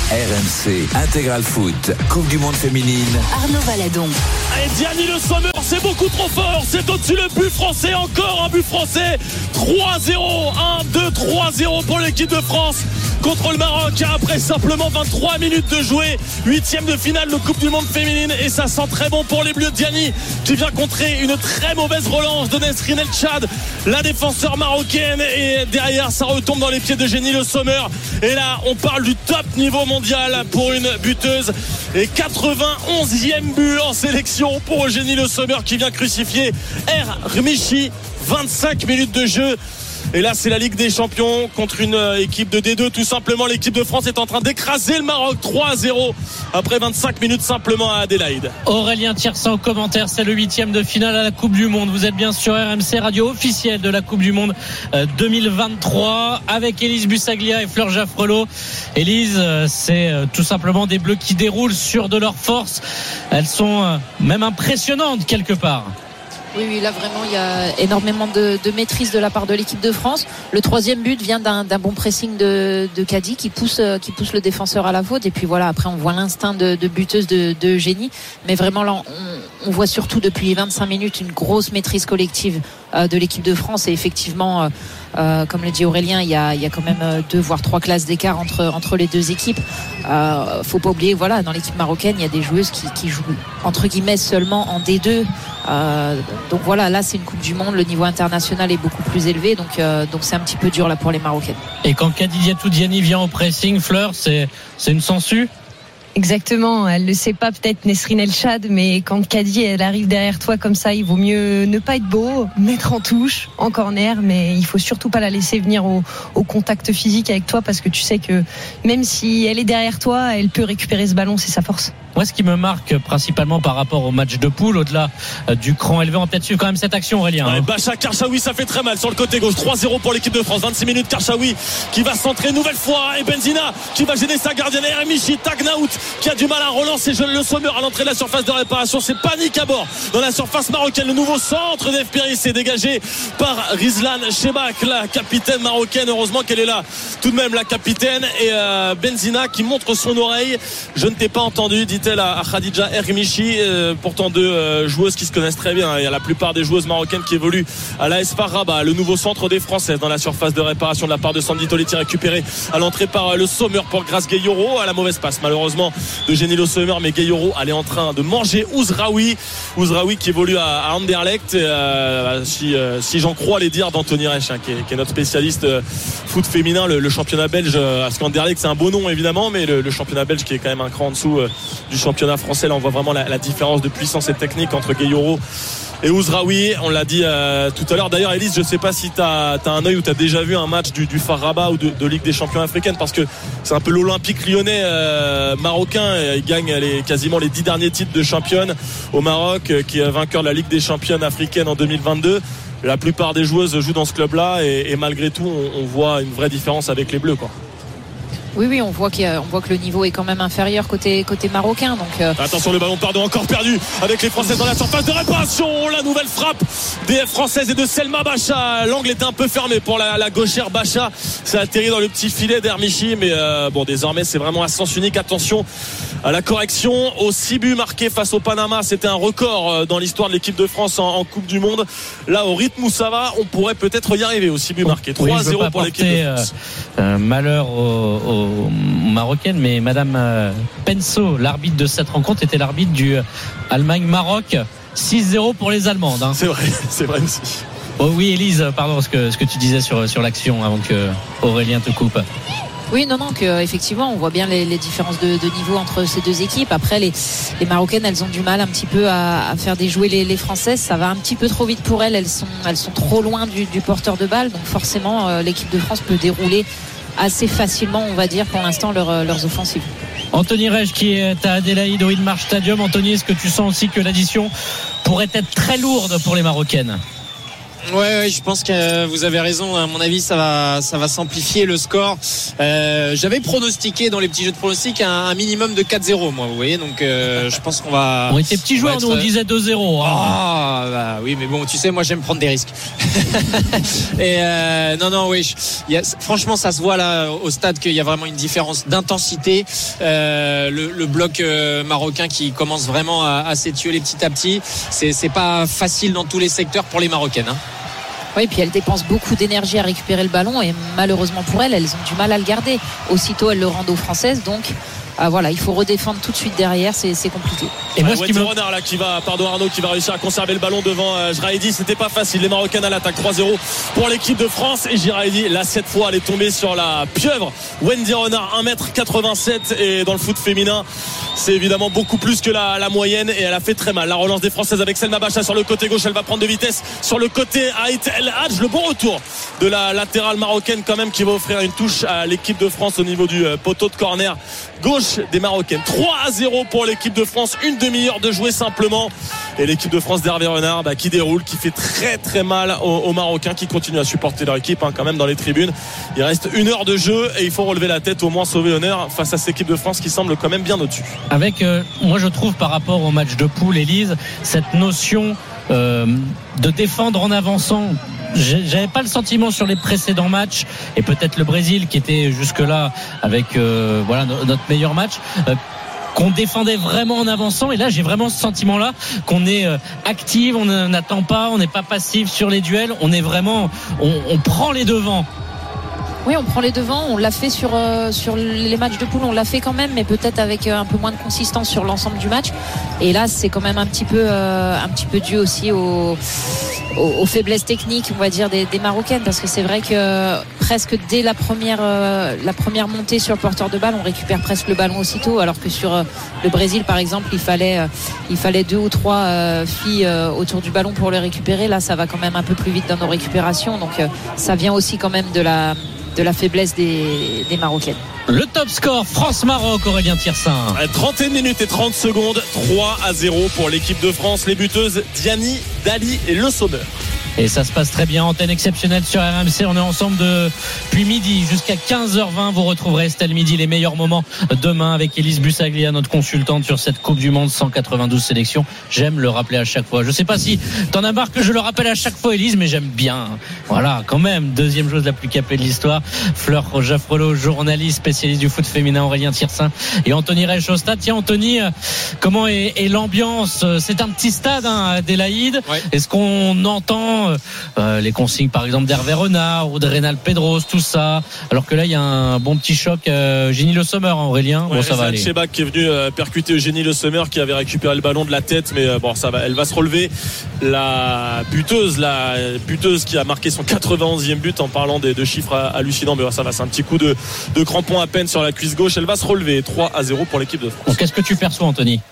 R M C Intégral Foot, Coupe du Monde féminine. Arnaud Valadon. Et Gianni Le Sommer, c'est beaucoup trop fort. C'est au-dessus le but français. Encore un but français. trois zéro. un, deux, trois zéro pour l'équipe de France contre le Maroc. Après simplement vingt-trois minutes de jouer. Huitième de finale de Coupe du Monde féminine. Et ça sent très bon pour les Bleus. Gianni qui vient contrer une très mauvaise relance de Nesrine El Tchad, la défenseur marocaine. Et derrière, ça retombe dans les pieds de Gianni Le Sommer. Et là, on parle du top niveau mondial pour une buteuse. Et quatre-vingt-onzième but en sélection pour Eugénie Le Sommer qui vient crucifier R. Rmichi. vingt-cinq minutes de jeu. Et là, c'est la Ligue des Champions contre une équipe de D deux. Tout simplement, l'équipe de France est en train d'écraser le Maroc trois zéro après vingt-cinq minutes simplement à Adélaïde. Aurélien Thiersin au commentaire, c'est le huitième de finale à la Coupe du Monde. Vous êtes bien sur R M C, radio officielle de la Coupe du Monde deux mille vingt-trois avec Élise Bussaglia et Fleur Jaffrelot. Élise, c'est tout simplement des Bleus qui déroulent sur de leur force. Elles sont même impressionnantes quelque part. Oui, oui, là vraiment il y a énormément de, de maîtrise de la part de l'équipe de France. Le troisième but vient d'un, d'un bon pressing de, de Kadi qui pousse, qui pousse le défenseur à la faute. Et puis voilà, après on voit l'instinct de, de buteuse de, de Eugénie. Mais vraiment là, on, on voit surtout depuis vingt-cinq minutes une grosse maîtrise collective euh, de l'équipe de France. Et effectivement, euh, euh, comme le dit Aurélien, il y a, il y a quand même deux voire trois classes d'écart entre, entre les deux équipes. Euh, faut pas oublier, voilà, dans l'équipe marocaine, il y a des joueuses qui, qui jouent entre guillemets seulement en D deux. Euh, donc voilà, là c'est une Coupe du Monde, le niveau international est beaucoup plus élevé, donc euh, donc c'est un petit peu dur là pour les Marocaines. Et quand Kadidiatou Diani vient au pressing, Fleur, c'est c'est une sangsue. Exactement, elle le sait pas peut-être Nesrine El Tchad, mais quand Kadi elle arrive derrière toi comme ça, il vaut mieux ne pas être beau, mettre en touche, en corner, mais il faut surtout pas la laisser venir au, au contact physique avec toi parce que tu sais que même si elle est derrière toi, elle peut récupérer ce ballon, c'est sa force. Moi, ce qui me marque principalement par rapport au match de poule, au-delà du cran élevé, on peut peut-être suivre quand même cette action, Aurélien. Ouais, Bacha Karchaoui, ça fait très mal sur le côté gauche. trois zéro pour l'équipe de France. vingt-six minutes, Karchaoui qui va centrer une nouvelle fois. Et Benzina qui va gêner sa gardienne. Et Rmichi Tagnaout qui a du mal à relancer Le Sommer à l'entrée de la surface de réparation. C'est panique à bord dans la surface marocaine. Le nouveau centre d'Ef Péris est dégagé par Rizlan Chebak, la capitaine marocaine. Heureusement qu'elle est là tout de même, la capitaine. Et euh, Benzina qui montre son oreille. Je ne t'ai pas entendu, dit-elle à Khadija Rmichi, euh, pourtant deux euh, joueuses qui se connaissent très bien. Il y a la plupart des joueuses marocaines qui évoluent à l'A S F A R Rabat. Le nouveau centre des Françaises dans la surface de réparation de la part de Sandy Toletti, récupéré à l'entrée par euh, Le Sommer pour Grace Gayoro. À la mauvaise passe malheureusement de Eugénie Le Sommer, mais Gayoro elle est en train de manger Ouzraoui Ouzraoui qui évolue à, à Anderlecht, euh, si, euh, si j'en crois les dires d'Anthony Reich, hein, qui, est, qui est notre spécialiste euh, foot féminin. Le, le championnat belge, euh, parce qu'Anderlecht c'est un beau nom évidemment, mais le, le championnat belge qui est quand même un cran en dessous euh, du championnat français. Là on voit vraiment la, la différence de puissance et de technique entre Gayoro et Ouzraoui. On l'a dit euh, tout à l'heure. D'ailleurs Elise, je sais pas si tu as un œil ou tu as déjà vu un match du, du F A R Rabat ou de, de Ligue des Champions africaine, parce que c'est un peu l'Olympique lyonnais euh, marocain. Il gagne les, quasiment les dix derniers titres de championne au Maroc, euh, qui est vainqueur de la Ligue des Championnes africaine en deux mille vingt-deux. La plupart des joueuses jouent dans ce club là et, et malgré tout on, on voit une vraie différence avec les Bleus, quoi. Oui, oui, on voit, qu'il y a, on voit que le niveau est quand même inférieur côté, côté marocain. Donc, euh... attention, le ballon pardon encore perdu avec les Françaises dans la surface de réparation. La nouvelle frappe des Françaises et de Selma Bacha. L'angle était un peu fermé pour la, la gauchère Bacha. Ça a atterri dans le petit filet d'Hermichi, mais euh, bon, désormais c'est vraiment à sens unique. Attention à la correction. Aux six buts marqués face au Panama, c'était un record dans l'histoire de l'équipe de France en, en Coupe du Monde. Là, au rythme où ça va, on pourrait peut-être y arriver. Aux six buts marqués, trois zéro oui, pour l'équipe de France. Euh, malheur au, au marocaine, mais Madame euh, Penso, l'arbitre de cette rencontre, était l'arbitre du euh, Allemagne-Maroc. Six zéro pour les Allemandes, hein. C'est vrai, c'est vrai aussi. Oh oui, Élise, pardon, ce que, ce que tu disais sur, sur l'action avant que Aurélien te coupe. Oui, non, non, que, effectivement, on voit bien les, les différences de, de niveau entre ces deux équipes. Après, les, les Marocaines, elles ont du mal un petit peu à, à faire déjouer les, les Françaises. Ça va un petit peu trop vite pour elles. Elles sont, elles sont trop loin du, du porteur de balle. Donc, forcément, euh, l'équipe de France peut dérouler assez facilement, on va dire, pour l'instant, leur, leurs offensives. Anthony Reich qui est à Adélaïde au Inmarch Stadium. Anthony, est-ce que tu sens aussi que l'addition pourrait être très lourde pour les Marocaines ? Ouais, ouais, je pense que vous avez raison. À mon avis, ça va, ça va s'amplifier le score. Euh, j'avais pronostiqué dans les petits jeux de pronostic un, un minimum de quatre zéro, moi, vous voyez. Donc, euh, je pense qu'on va. On était petits joueurs, être... nous on disait deux zéro. Ah, oh, bah oui, mais bon, tu sais, moi j'aime prendre des risques. Et euh, non, non, oui. Il y a, franchement, ça se voit là au stade qu'il y a vraiment une différence d'intensité. Euh, le, le bloc euh, marocain qui commence vraiment à, à s'étioler petit à petit. C'est, c'est pas facile dans tous les secteurs pour les Marocaines. Hein. Oui, puis elles dépensent beaucoup d'énergie à récupérer le ballon et malheureusement pour elles, elles ont du mal à le garder. Aussitôt, elles le rendent aux Françaises, donc ah, voilà, il faut redéfendre tout de suite derrière, c'est, c'est compliqué. Et moi, ouais, Wendy me... Renard là qui va, pardon Arnaud, qui va réussir à conserver le ballon devant euh, Jraidi. C'était pas facile. Les Marocaines à l'attaque, trois zéro pour l'équipe de France. Et Jraidi, là cette fois, elle est tombée sur la pieuvre. Wendy Renard, un mètre quatre-vingt-sept, et dans le foot féminin, c'est évidemment beaucoup plus que la, la moyenne, et elle a fait très mal. La relance des Françaises avec Selma Bacha sur le côté gauche, elle va prendre de vitesse sur le côté Haït El Hadj. Le bon retour de la latérale marocaine quand même, qui va offrir une touche à l'équipe de France au niveau du poteau de corner gauche des Marocaines. Trois à zéro pour l'équipe de France, une demi-heure de jouer simplement, et l'équipe de France d'Hervé Renard bah, qui déroule, qui fait très très mal aux, aux Marocains, qui continuent à supporter leur équipe hein, quand même dans les tribunes. Il reste une heure de jeu et il faut relever la tête, au moins sauver l'honneur face à cette équipe de France qui semble quand même bien au-dessus. Avec euh, moi je trouve par rapport au match de poule, Élise, cette notion euh, de défendre en avançant, j'avais pas le sentiment sur les précédents matchs, et peut-être le Brésil qui était jusque là avec euh, voilà notre meilleur match, euh, qu'on défendait vraiment en avançant. Et là j'ai vraiment ce sentiment là qu'on est euh, active, on n'attend pas, on n'est pas passif sur les duels, on est vraiment on, on prend les devants. Oui, on prend les devants, on l'a fait sur, euh, sur les matchs de poule, on l'a fait quand même, mais peut-être avec euh, un peu moins de consistance sur l'ensemble du match. Et là, c'est quand même un petit peu, euh, un petit peu dû aussi aux, aux, aux faiblesses techniques, on va dire, des, des Marocaines, parce que c'est vrai que euh, presque dès la première, euh, la première montée sur le porteur de balle, on récupère presque le ballon aussitôt, alors que sur euh, le Brésil, par exemple, il fallait, euh, il fallait deux ou trois euh, filles euh, autour du ballon pour le récupérer. Là, ça va quand même un peu plus vite dans nos récupérations, donc euh, ça vient aussi quand même de la de la faiblesse des, des Marocaines. Le top score France-Maroc, Aurélien Thirsin. trente et une minutes et trente secondes, trois à zéro pour l'équipe de France. Les buteuses Diani, Dali et Le Sommer. Et ça se passe très bien, antenne exceptionnelle sur R M C. On est ensemble depuis midi jusqu'à quinze heures vingt. Vous retrouverez Estelle Midi, les meilleurs moments demain avec Élise Bussaglia, notre consultante sur cette Coupe du Monde, cent quatre-vingt-douze sélections. J'aime le rappeler à chaque fois. Je sais pas si t'en as marre que je le rappelle à chaque fois, Élise, mais j'aime bien. Voilà, quand même, deuxième chose la plus capée de l'histoire. Fleur Jaffrelot, journaliste, spécialiste du foot féminin, Aurélien Thirsin et Anthony Reich au stade. Tiens, Anthony, comment est, est l'ambiance? C'est un petit stade, hein, Adélaïde. Ouais. Est-ce qu'on entend Euh, les consignes par exemple d'Hervé Renard ou de Reynald Pedros, tout ça, alors que là il y a un bon petit choc. euh, Génie Le Sommer, hein, Aurélien, ouais, bon ça va aller. Chebak qui est venu euh, percuter Eugénie Le Sommer, qui avait récupéré le ballon de la tête, mais euh, bon ça va, elle va se relever. La buteuse, la buteuse qui a marqué son quatre-vingt-onzième but, en parlant des deux chiffres hallucinants, mais ça va, c'est un petit coup de, de crampon à peine sur la cuisse gauche. Elle va se relever. Trois à zéro pour l'équipe de France. Bon, qu'est-ce que tu perçois, Anthony?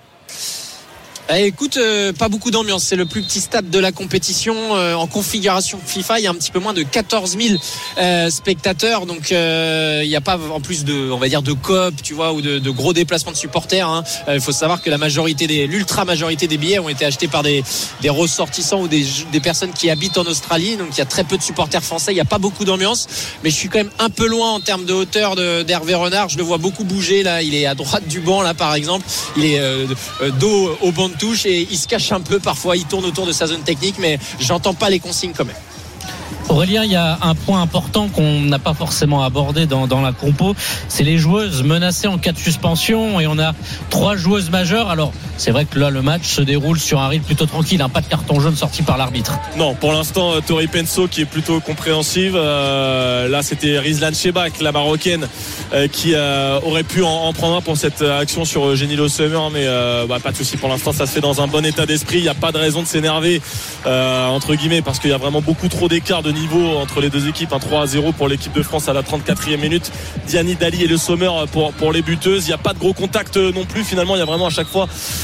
Eh, écoute, euh, pas beaucoup d'ambiance. C'est le plus petit stade de la compétition euh, en configuration FIFA. Il y a un petit peu moins de quatorze mille euh, spectateurs. Donc, euh, il n'y a pas en plus de, on va dire, de coop, tu vois, ou de, de gros déplacements de supporters. Hein. Euh, il faut savoir que la majorité des, l'ultra majorité des billets ont été achetés par des, des ressortissants ou des, des personnes qui habitent en Australie. Donc, il y a très peu de supporters français. Il n'y a pas beaucoup d'ambiance. Mais je suis quand même un peu loin en termes de hauteur de, d'Hervé Renard. Je le vois beaucoup bouger là. Il est à droite du banc là, par exemple. Il est euh, dos au banc de touche et il se cache un peu parfois, il tourne autour de sa zone technique, mais j'entends pas les consignes quand même. Aurélien, il y a un point important qu'on n'a pas forcément abordé dans, dans la compo, c'est les joueuses menacées en cas de suspension, et on a trois joueuses majeures. Alors c'est vrai que là le match se déroule sur un rythme plutôt tranquille, hein, pas de carton jaune sorti par l'arbitre. Non, pour l'instant Tori Penso qui est plutôt compréhensive. Euh, là c'était Rizlan Chebak, la marocaine, euh, qui euh, aurait pu en, en prendre un pour cette action sur Eugénie Le Sommer, mais euh, bah, pas de souci, pour l'instant ça se fait dans un bon état d'esprit. Il n'y a pas de raison de s'énerver euh, entre guillemets, parce qu'il y a vraiment beaucoup trop d'écart de niveau entre les deux équipes. Un trois à zéro pour l'équipe de France à la trente-quatrième minute. Diani, Dali et Le Sommer pour, pour les buteuses. Il n'y a pas de gros contact non plus. Finalement, il y a vraiment à chaque fois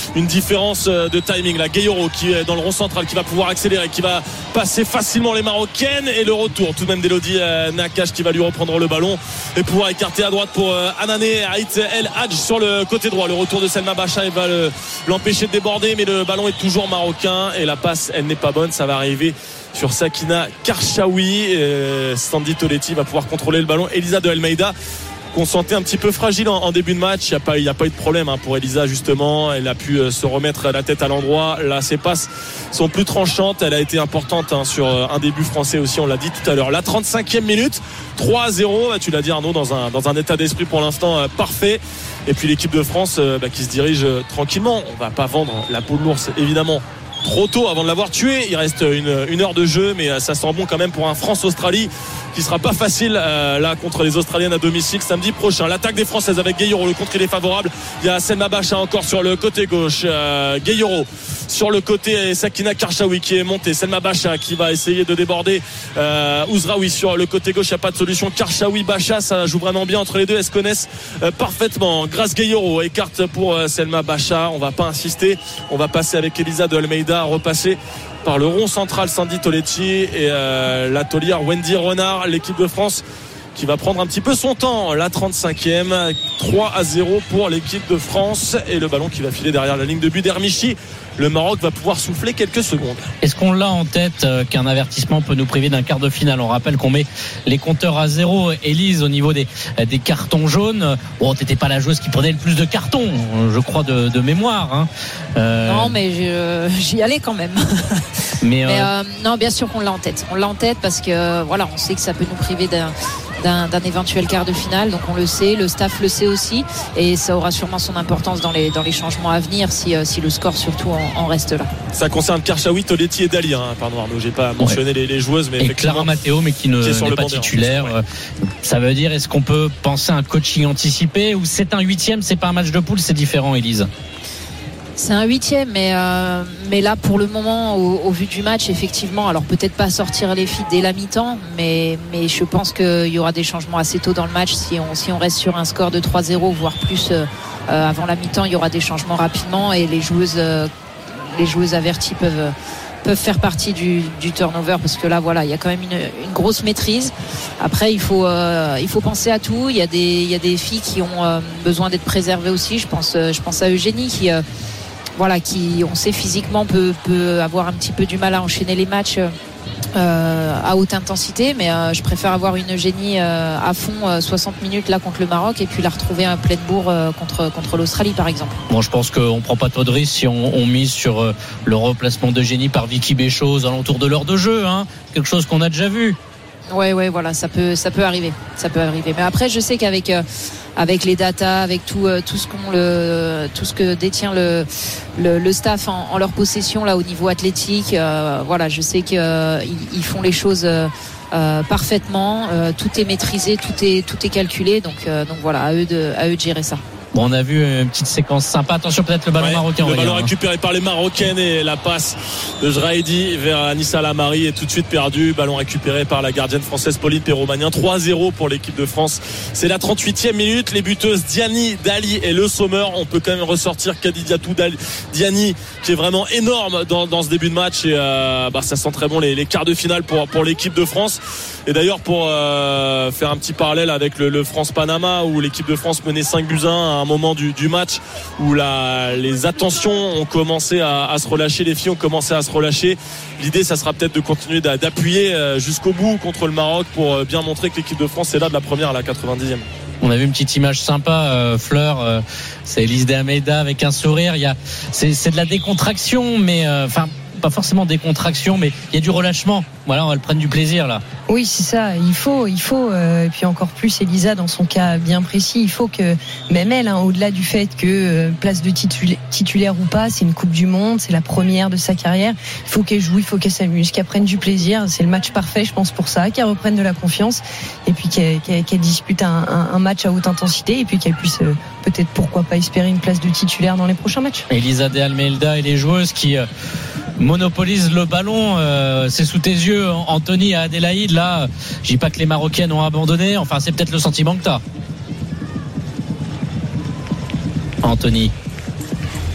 une différence de timing. La Gayoro qui est dans le rond central, qui va pouvoir accélérer, qui va passer facilement les Marocaines, et le retour tout de même d'Elodie Nakache qui va lui reprendre le ballon et pouvoir écarter à droite pour Anané Haït El Hadj sur le côté droit. Le retour de Selma Bacha, il va le, l'empêcher de déborder, mais le ballon est toujours marocain et la passe, elle n'est pas bonne. Ça va arriver sur Sakina Karchaoui. euh, Sandy Toletti va pouvoir contrôler le ballon. Elisa de Almeida, qu'on sentait un petit peu fragile en, en début de match. Il n'y a pas, il n'y a pas eu de problème hein, pour Elisa, justement. Elle a pu euh, se remettre la tête à l'endroit. Là, ses passes sont plus tranchantes. Elle a été importante hein, sur euh, un début français aussi, on l'a dit tout à l'heure. La trente-cinquième minute, trois à zéro. Bah, tu l'as dit, Arnaud, dans un, dans un état d'esprit pour l'instant euh, parfait. Et puis l'équipe de France euh, bah, qui se dirige euh, tranquillement. On va pas vendre la peau de l'ours, évidemment, trop tôt avant de l'avoir tué. Il reste une, une heure de jeu, mais ça sent bon quand même pour un France-Australie qui sera pas facile euh, là contre les Australiennes à domicile samedi prochain. L'attaque des Françaises avec Gayoro, le contre il est favorable. Il y a Selma Bacha encore sur le côté gauche, euh, Gayoro sur le côté et Sakina Karchaoui qui est montée. Selma Bacha qui va essayer de déborder euh, Ouzraoui sur le côté gauche. Il n'y a pas de solution. Karchaoui Bacha, ça joue vraiment bien entre les deux. Elles se connaissent euh, parfaitement. Grâce Gayoro écarte pour euh, Selma Bacha. On va pas insister. On va passer avec Elisa de Almeida, repasser par le rond central Sandy Toletti et euh, la taulière Wendy Renard. L'équipe de France qui va prendre un petit peu son temps. La trente-cinquième, trois à zéro pour l'équipe de France, et le ballon qui va filer derrière la ligne de but d'Hermichy. Le Maroc va pouvoir souffler quelques secondes. Est-ce qu'on l'a en tête euh, qu'un avertissement peut nous priver d'un quart de finale? On rappelle qu'on met les compteurs à zéro. Élise, au niveau des, des cartons jaunes, bon, t'étais pas la joueuse qui prenait le plus de cartons, je crois, de, de mémoire. Hein. Euh... Non, mais je, j'y allais quand même. mais, euh... mais euh, non, bien sûr qu'on l'a en tête. On l'a en tête parce que voilà, on sait que ça peut nous priver d'un D'un, d'un éventuel quart de finale, donc on le sait, le staff le sait aussi, et ça aura sûrement son importance dans les, dans les changements à venir si, euh, si le score surtout en, en reste là. Ça concerne Karchaoui, Toletti et Dali, hein. Pardon Arnaud, j'ai pas mentionné ouais. les, les joueuses, mais et Clara Matteo, mais qui ne qui n'est pas titulaire. Ouais. Ça veut dire, est-ce qu'on peut penser à un coaching anticipé, ou c'est un huitième, c'est pas un match de poule, c'est différent, Élise? C'est un huitième, mais, euh, mais là pour le moment, au, au vu du match, effectivement, alors peut-être pas sortir les filles dès la mi-temps, mais, mais je pense qu'il y aura des changements assez tôt dans le match. Si on, si on reste sur un score de trois zéro, voire plus euh, avant la mi-temps, il y aura des changements rapidement, et les joueuses, euh, les joueuses averties peuvent, peuvent faire partie du, du turnover, parce que là, voilà, il y a quand même une, une grosse maîtrise. Après, il faut, euh, il faut penser à tout. Il y a des, il y a des filles qui ont euh, besoin d'être préservées aussi. Je pense, euh, je pense à Eugénie qui... Euh, Voilà, qui, on sait physiquement, peut, peut avoir un petit peu du mal à enchaîner les matchs euh, à haute intensité, mais euh, je préfère avoir une Eugénie euh, à fond euh, soixante minutes là contre le Maroc, et puis la retrouver à pleine bourre euh, contre, contre l'Australie par exemple. Bon, je pense qu'on ne prend pas trop de risques si on, on mise sur euh, le replacement d'Eugénie par Vicky Béchot aux alentours de l'heure de jeu, hein, quelque chose qu'on a déjà vu. Ouais, ouais, voilà, ça peut, ça peut arriver, ça peut arriver. Mais après, je sais qu'avec euh, avec les datas, avec tout, euh, tout ce qu'on le, tout ce que détient le, le, le staff en, en leur possession là au niveau athlétique, euh, voilà, je sais qu'ils euh, ils font les choses euh, euh, parfaitement. Euh, tout est maîtrisé, tout est, tout est calculé. Donc, euh, donc voilà, à eux de, à eux de gérer ça. Bon, on a vu une petite séquence sympa. Attention, peut-être le ballon ouais, marocain. Le ballon récupéré par les Marocaines, et la passe de Jraidi vers Anissa Lamari est tout de suite perdue. Ballon récupéré par la gardienne française Pauline Perromagnin. trois zéro pour l'équipe de France. C'est la trente-huitième minute. Les buteuses Diani, Dali et Le Sommer. On peut quand même ressortir Kadidiatou Diani, qui est vraiment énorme dans, dans ce début de match. Et euh, bah, ça sent très bon les, les quarts de finale pour, pour l'équipe de France. Et d'ailleurs, pour euh, faire un petit parallèle avec le, le France-Panama, où l'équipe de France menait cinq buts à un à un moment du, du match, où la, les attentions ont commencé à, à se relâcher, les filles ont commencé à se relâcher. L'idée, ça sera peut-être de continuer d'appuyer jusqu'au bout contre le Maroc pour bien montrer que l'équipe de France est là de la première à la quatre-vingt-dixième. On a vu une petite image sympa, euh, Fleur, euh, c'est Elise de Almeida avec un sourire. Il y a, c'est, c'est de la décontraction, mais enfin. Euh, pas forcément des contractions, mais il y a du relâchement. Voilà, on va le prendre du plaisir là. Oui, c'est ça. Il faut, il faut. Euh, et puis encore plus, Elisa, dans son cas bien précis, il faut que même elle, hein, au-delà du fait que euh, place de titula- titulaire ou pas, c'est une Coupe du Monde, c'est la première de sa carrière. Il faut qu'elle joue, il faut qu'elle s'amuse, qu'elle prenne du plaisir. C'est le match parfait, je pense, pour ça, qu'elle reprenne de la confiance, et puis qu'elle, qu'elle, qu'elle dispute un, un, un match à haute intensité, et puis qu'elle puisse euh, peut-être, pourquoi pas, espérer une place de titulaire dans les prochains matchs. Elisa de Almeida et les joueuses qui euh, monopolise le ballon, euh, c'est sous tes yeux, Anthony, à Adélaïde. Là, je dis pas que les Marocaines ont abandonné, enfin c'est peut-être le sentiment que t'as, Anthony.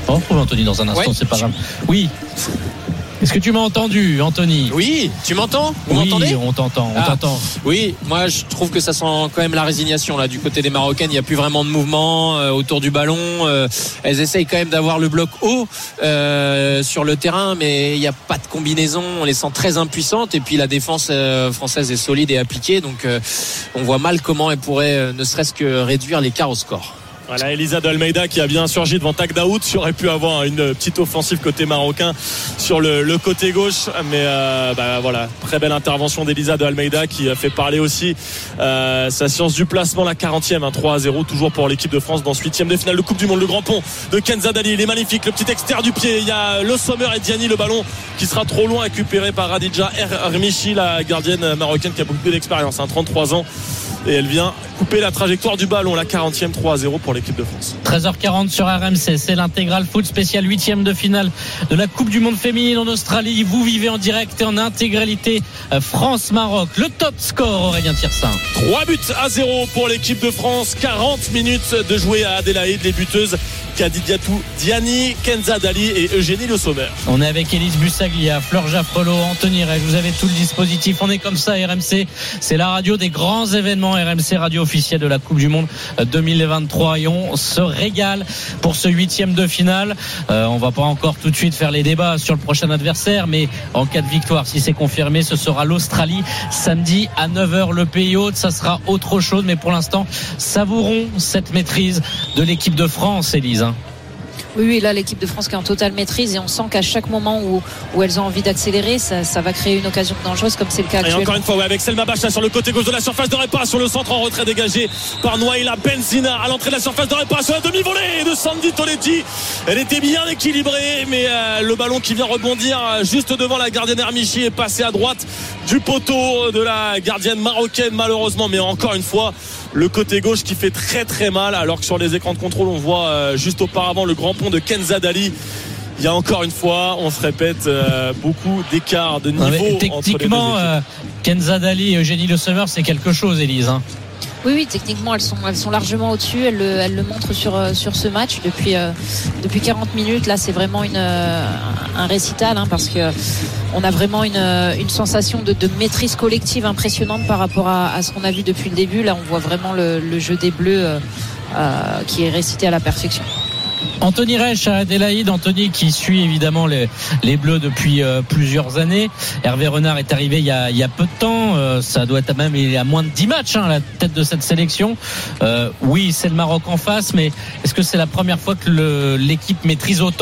On va retrouver Anthony dans un instant, ouais. C'est pas grave. Oui. Est-ce que tu m'as entendu, Anthony ? Oui, tu m'entends ? Vous oui, m'entendez ? on t'entend, on ah, t'entend. Oui, moi je trouve que ça sent quand même la résignation là du côté des Marocaines. Il n'y a plus vraiment de mouvement euh, autour du ballon. Euh, elles essayent quand même d'avoir le bloc haut euh, sur le terrain, mais il n'y a pas de combinaison. On les sent très impuissantes. Et puis la défense euh, française est solide et appliquée, donc euh, on voit mal comment elle pourrait euh, ne serait-ce que réduire l'écart au score. Voilà, Elisa de Almeida qui a bien surgi devant Tagdaout, qui aurait pu avoir une petite offensive côté marocain sur le, le côté gauche, mais euh, bah, voilà, très belle intervention d'Elisa de Almeida qui a fait parler aussi euh, sa science du placement, la quarantième, hein, trois à zéro toujours pour l'équipe de France dans ce huitième de finale de Coupe du Monde. Le grand pont de Kenza Dali, il est magnifique, le petit extérieur du pied, il y a Le Sommer et Diani, le ballon qui sera trop loin, récupéré par Radija Hermichi, la gardienne marocaine qui a beaucoup d'expérience, hein, trente-trois ans, et elle vient couper la trajectoire du ballon, la quarantième, trois à zéro pour l'équipe de France. treize heures quarante sur R M C, c'est l'intégral foot spécial huitième de finale de la Coupe du Monde féminine en Australie. Vous vivez en direct et en intégralité France-Maroc. Le top score, Aurélien Thirsin. trois buts à zéro pour l'équipe de France. quarante minutes de jouer à Adélaïde. Les buteuses Kadidiatou Diani, Kenza Dali et Eugénie Le Sommer. On est avec Élise Bussaglia, Fleur Jaffrelot, Anthony Rey. Vous avez tout le dispositif. On est comme ça, R M C. C'est la radio des grands événements. R M C, radio officielle de la Coupe du Monde deux mille vingt-trois. Et on se régale pour ce huitième de finale. Euh, on va pas encore tout de suite faire les débats sur le prochain adversaire, mais en cas de victoire, si c'est confirmé, ce sera l'Australie samedi à neuf heures. Le pays hôte, ça sera autre chose, mais pour l'instant, savourons cette maîtrise de l'équipe de France, Élise. Oui, oui, là, l'équipe de France qui est en totale maîtrise et on sent qu'à chaque moment où, où elles ont envie d'accélérer, ça, ça va créer une occasion dangereuse comme c'est le cas actuellement. Et encore une fois, ouais, avec Selma Bacha sur le côté gauche de la surface de réparation, le centre en retrait dégagé par Nouaïla Benzina à l'entrée de la surface de réparation, la demi-volée de Sandy Toletti. Elle était bien équilibrée, mais euh, le ballon qui vient rebondir juste devant la gardienne Hermichi est passé à droite du poteau de la gardienne marocaine, malheureusement. Mais encore une fois, le côté gauche qui fait très très mal, alors que sur les écrans de contrôle on voit euh, juste auparavant le grand pont de Kenza Dali. Il y a encore une fois, on se répète, euh, beaucoup d'écart de niveau. Non, techniquement, euh, Kenza Dali et Eugénie Le Sommer, c'est quelque chose, Élise, hein. Oui, oui, techniquement, elles sont, elles sont largement au-dessus. Elles le, elles le montrent sur, sur ce match depuis, euh, depuis quarante minutes. Là, c'est vraiment une, euh, un récital, hein, parce que on a vraiment une, une sensation de, de maîtrise collective impressionnante par rapport à, à ce qu'on a vu depuis le début. Là, on voit vraiment le, le jeu des Bleus euh, euh, qui est récité à la perfection. Anthony Reich à Adélaïde, Anthony qui suit évidemment les, les Bleus depuis euh, plusieurs années. Hervé Renard est arrivé il y a, il y a peu de temps, euh, ça doit être même il y a moins de dix matchs, hein, à la tête de cette sélection. Euh, oui, c'est le Maroc en face, mais est-ce que c'est la première fois que le, l'équipe maîtrise autant ?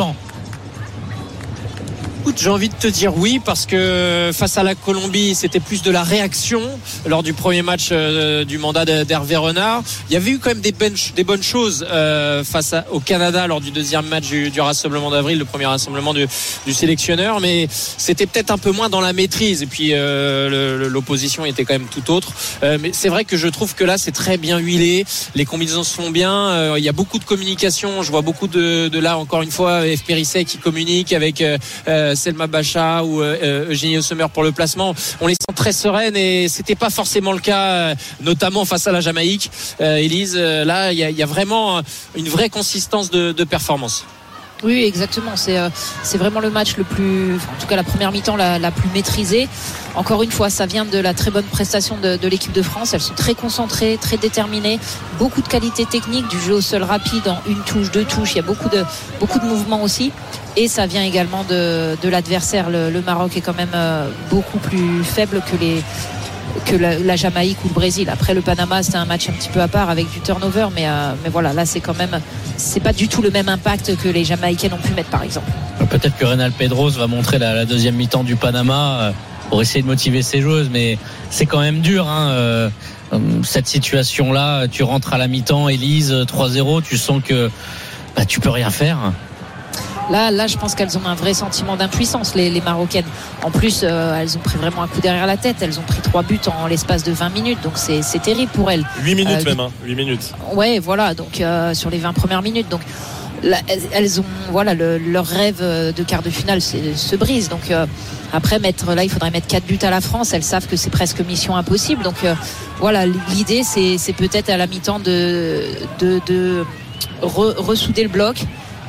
J'ai envie de te dire oui, parce que face à la Colombie, c'était plus de la réaction lors du premier match euh, du mandat d'Hervé Renard. Il y avait eu quand même des, ben, des bonnes choses euh, face à, au Canada lors du deuxième match du, du rassemblement d'avril, le premier rassemblement du, du sélectionneur, mais c'était peut-être un peu moins dans la maîtrise. Et puis euh, le, l'opposition était quand même tout autre. Euh, mais c'est vrai que je trouve que là, c'est très bien huilé. Les combinaisons se font bien. Euh, il y a beaucoup de communication. Je vois beaucoup de, de là, encore une fois, F. Périsset qui communique avec euh, Selma Bacha ou euh, Eugénie Le Sommer pour le placement. On les sent très sereines et c'était pas forcément le cas, euh, notamment face à la Jamaïque. Euh, Élise, euh, là, il y, y a vraiment une vraie consistance de, de performance. Oui, exactement. C'est, euh, c'est vraiment le match le plus, enfin, en tout cas la première mi-temps la, la plus maîtrisée. Encore une fois, ça vient de la très bonne prestation de, de l'équipe de France. Elles sont très concentrées, très déterminées. Beaucoup de qualité technique, du jeu au sol rapide en une touche, deux touches. Il y a beaucoup de, beaucoup de mouvements aussi. Et ça vient également de, de l'adversaire. Le, le Maroc est quand même euh, beaucoup plus faible que les, que la, la Jamaïque ou le Brésil. Après, le Panama, c'était un match un petit peu à part avec du turnover, mais, euh, mais voilà, là, c'est quand même, c'est pas du tout le même impact que les Jamaïcaines ont pu mettre, par exemple. Peut-être que Reynal Pedros va montrer la, la deuxième mi-temps du Panama euh, pour essayer de motiver ses joueuses, mais c'est quand même dur, hein, euh, cette situation-là. Tu rentres à la mi-temps, Élise, trois zéro, tu sens que bah, tu peux rien faire. Là, là, je pense qu'elles ont un vrai sentiment d'impuissance, les, les Marocaines. En plus, euh, elles ont pris vraiment un coup derrière la tête. Elles ont pris trois buts en l'espace de vingt minutes. Donc, c'est, c'est terrible pour elles. huit minutes euh, même, hein. huit minutes. Ouais, voilà. Donc, euh, sur les vingt premières minutes. Donc, là, elles ont, voilà, le, leur rêve de quart de finale c'est, se brise. Donc, euh, après, mettre, là, il faudrait mettre quatre buts à la France. Elles savent que c'est presque mission impossible. Donc, euh, voilà, l'idée, c'est, c'est peut-être à la mi-temps de, de, de re, ressouder le bloc.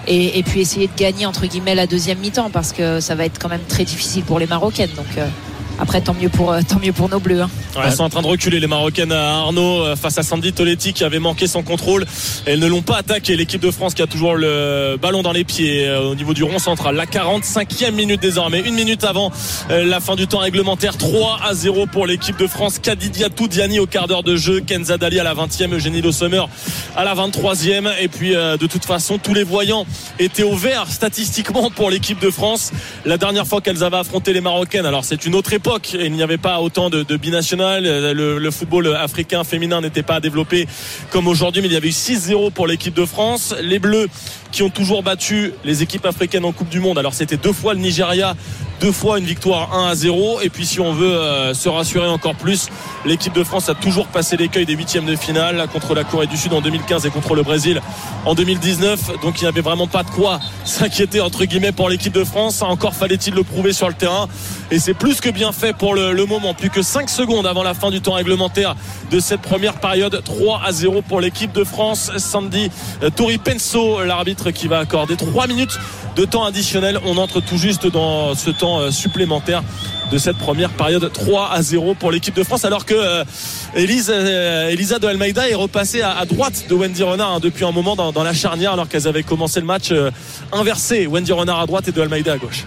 et, et puis essayer de gagner entre guillemets la deuxième mi-temps parce que ça va être quand même très difficile pour les Marocaines. Donc euh, après tant mieux pour tant mieux pour nos Bleus. Hein. Ouais, elles sont en train de reculer les Marocaines à Arnaud face à Sandy Toletti qui avait manqué son contrôle. Elles ne l'ont pas attaqué. L'équipe de France qui a toujours le ballon dans les pieds au niveau du rond central. La quarante-cinquième minute désormais, une minute avant la fin du temps réglementaire. trois à zéro pour l'équipe de France. Kadidiatou Diani au quart d'heure de jeu, Kenza Dali à la vingtième, Eugénie Le Sommer à la vingt-troisième. Et puis de toute façon tous les voyants étaient au vert statistiquement pour l'équipe de France. La dernière fois qu'elles avaient affronté les Marocaines, alors c'est une autre époque, il n'y avait pas autant de, de binationales. Le, le football africain féminin n'était pas développé comme aujourd'hui, mais il y avait eu six zéro pour l'équipe de France. Les Bleus qui ont toujours battu les équipes africaines en Coupe du Monde, alors c'était deux fois le Nigeria, deux fois une victoire un à zéro. Et puis si on veut euh, se rassurer encore plus, l'équipe de France a toujours passé l'écueil des huitièmes de finale contre la Corée du Sud en deux mille quinze et contre le Brésil en deux mille dix-neuf. Donc il n'y avait vraiment pas de quoi s'inquiéter entre guillemets pour l'équipe de France. Encore fallait-il le prouver sur le terrain, et c'est plus que bien fait pour le, le moment. Plus que cinq secondes avant la fin du temps réglementaire de cette première période, trois à zéro pour l'équipe de France. Sandy Tori Penso, l'arbitre, qui va accorder trois minutes de temps additionnel. On entre tout juste dans ce temps supplémentaire de cette première période. Trois à zéro pour l'équipe de France, alors que euh, Elise, euh, Elisa de Almeida est repassée à, à droite de Wendy Renard hein, depuis un moment dans, dans la charnière, alors qu'elles avaient commencé le match euh, inversé, Wendy Renard à droite et de Almeida à gauche.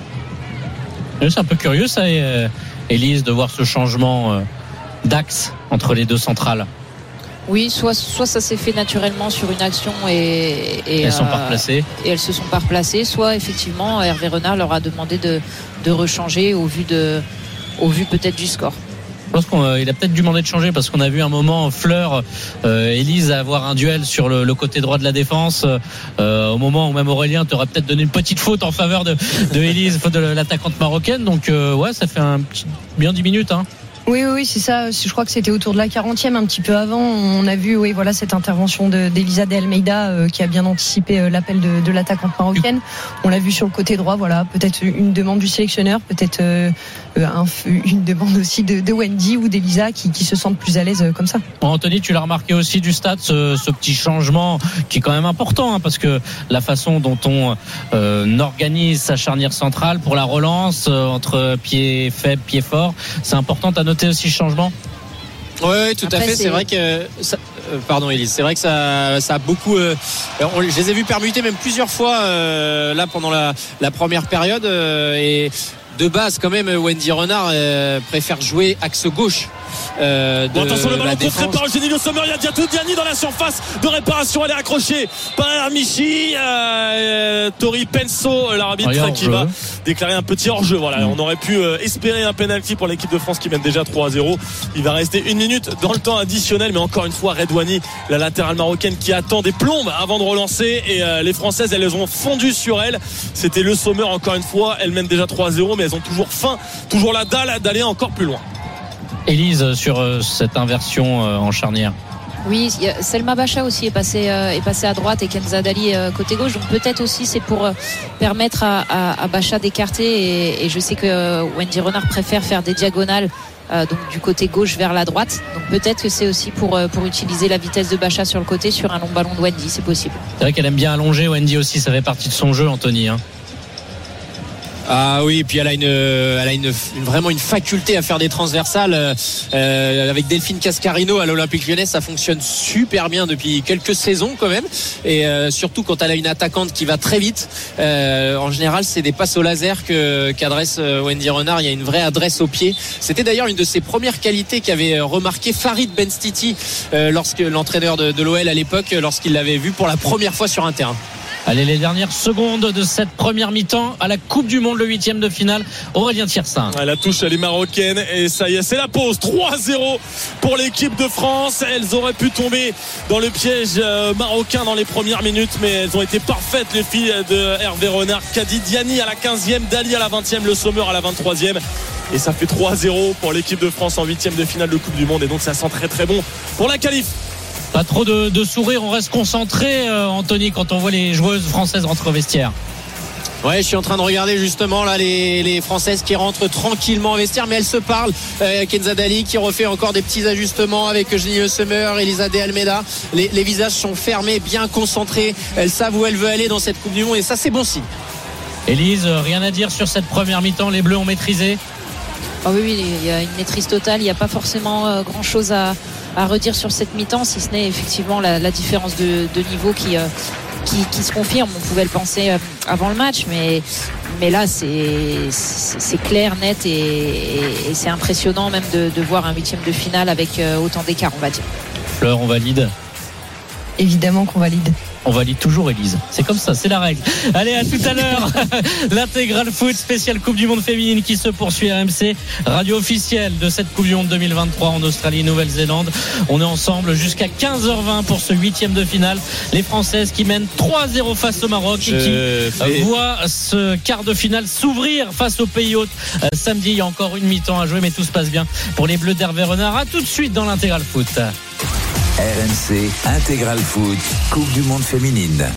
C'est un peu curieux ça, euh, Elise, de voir ce changement euh, d'axe entre les deux centrales. Oui, soit, soit ça s'est fait naturellement sur une action et, et elles sont euh, pas replacées. Et elles se sont pas replacées, soit effectivement Hervé Renard leur a demandé de, de rechanger au vu de, au vu peut-être du score. Je pense qu'il a peut-être dû demander de changer parce qu'on a vu un moment Fleur, euh, Elise avoir un duel sur le, le côté droit de la défense euh, au moment où même Aurélien t'aurait peut-être donné une petite faute en faveur de, de Elise, faute de l'attaquante marocaine. Donc euh, ouais, ça fait un petit, bien dix minutes hein. Oui, oui, oui, c'est ça. Je crois que c'était autour de la quarantième, un petit peu avant. On a vu, oui, voilà, cette intervention de, d'Elisa de Almeida euh, qui a bien anticipé euh, l'appel de, de l'attaquante marocaine. On l'a vu sur le côté droit, voilà, peut-être une demande du sélectionneur, peut-être euh, un, une demande aussi de, de Wendy ou d'Elisa qui, qui se sentent plus à l'aise euh, comme ça. Bon, Anthony, tu l'as remarqué aussi du stade, ce, ce petit changement qui est quand même important, hein, parce que la façon dont on euh, organise sa charnière centrale pour la relance euh, entre pied faible, pied fort, c'est important à noter aussi ce changement. Oui, ouais, tout Après, à fait. C'est, c'est vrai que ça, euh, pardon, Élise. C'est vrai que ça, ça a beaucoup. Euh, on, je les ai vus permuter même plusieurs fois euh, là pendant la, la première période. Euh, et de base, quand même, Wendy Renard euh, préfère jouer axe gauche. Euh, de bon, attention, le ballon contré par Eugénie Le Sommer. Il y a Diatou Diani dans la surface de réparation. Elle est accrochée par Michi euh, Tori Penso, l'arbitre, ah, qui va déclarer un petit hors-jeu. Voilà, mmh. On aurait pu euh, espérer un penalty pour l'équipe de France qui mène déjà trois à zéro. Il va rester une minute dans le temps additionnel, mais encore une fois, Redouani, la latérale marocaine, qui attend des plombes avant de relancer, et euh, les Françaises, elles ont fondu sur elle. C'était Le Sommer encore une fois. Elles mènent déjà trois à zéro, mais elles ont toujours faim, toujours la dalle d'aller encore plus loin. Élise, sur euh, cette inversion euh, en charnière. Oui, Selma Bacha aussi est passée, euh, est passée à droite et Kenza Dali euh, côté gauche. Donc peut-être aussi c'est pour euh, permettre à, à, à Bacha d'écarter. Et, et je sais que euh, Wendy Renard préfère faire des diagonales euh, donc du côté gauche vers la droite. Donc peut-être que c'est aussi pour, euh, pour utiliser la vitesse de Bacha sur le côté sur un long ballon de Wendy, c'est possible. C'est vrai qu'elle aime bien allonger Wendy aussi, ça fait partie de son jeu, Anthony. Hein. Ah oui, et puis elle a une, elle a une, une vraiment une faculté à faire des transversales. Euh, avec Delphine Cascarino à l'Olympique Lyonnais, ça fonctionne super bien depuis quelques saisons quand même. Et euh, surtout quand elle a une attaquante qui va très vite. Euh, en général, c'est des passes au laser que qu'adresse Wendy Renard. Il y a une vraie adresse au pied. C'était d'ailleurs une de ses premières qualités qu'avait remarqué Farid Benstiti euh, lorsque l'entraîneur de, de l'O L à l'époque, lorsqu'il l'avait vu pour la première fois sur un terrain. Allez, les dernières secondes de cette première mi-temps à la Coupe du Monde, le huitième de finale. Aurélien Thiersin. La touche, elle est marocaine et ça y est, c'est la pause. trois à zéro pour l'équipe de France. Elles auraient pu tomber dans le piège marocain dans les premières minutes, mais elles ont été parfaites, les filles de Hervé Renard. Kadi Diani à la quinzième, Dali à la vingtième, Le Sommer à la vingt-troisième. Et ça fait trois à zéro pour l'équipe de France en huitième de finale de Coupe du Monde. Et donc ça sent très très bon pour la qualif. Pas trop de, de sourire, on reste concentré, euh, Anthony, quand on voit les joueuses françaises rentrer au vestiaire. Ouais, je suis en train de regarder justement là les, les Françaises qui rentrent tranquillement au vestiaire, mais elles se parlent. Euh, Kenza Dali qui refait encore des petits ajustements avec Jenny Le Sommer, Elisa De Almeida. Les, les visages sont fermés, bien concentrés. Elles savent où elles veulent aller dans cette Coupe du Monde et ça c'est bon signe. Élise, rien à dire sur cette première mi-temps. Les Bleus ont maîtrisé. Ah oui, oui, il y a une maîtrise totale. Il n'y a pas forcément euh, grand-chose à, à redire sur cette mi-temps, si ce n'est effectivement la, la différence de, de niveau qui, euh, qui, qui se confirme. On pouvait le penser euh, avant le match, mais, mais là, c'est, c'est, c'est clair, net et, et, et c'est impressionnant même de, de voir un huitième de finale avec euh, autant d'écart, on va dire. Fleur, on valide. Évidemment qu'on valide. On valide toujours, Élise. C'est comme ça, c'est la règle. Allez, à tout à l'heure. L'intégral foot spécial Coupe du Monde féminine qui se poursuit à R M C, radio officielle de cette Coupe du Monde deux mille vingt-trois en Australie et Nouvelle-Zélande. On est ensemble jusqu'à quinze heures vingt pour ce huitième de finale. Les Françaises qui mènent trois zéro face au Maroc et qui fais... voient ce quart de finale s'ouvrir face au pays hôte. Euh, samedi, il y a encore une mi-temps à jouer, mais tout se passe bien pour les Bleus d'Hervé Renard. À tout de suite dans l'intégral foot. R M C Intégral Foot, Coupe du Monde féminine.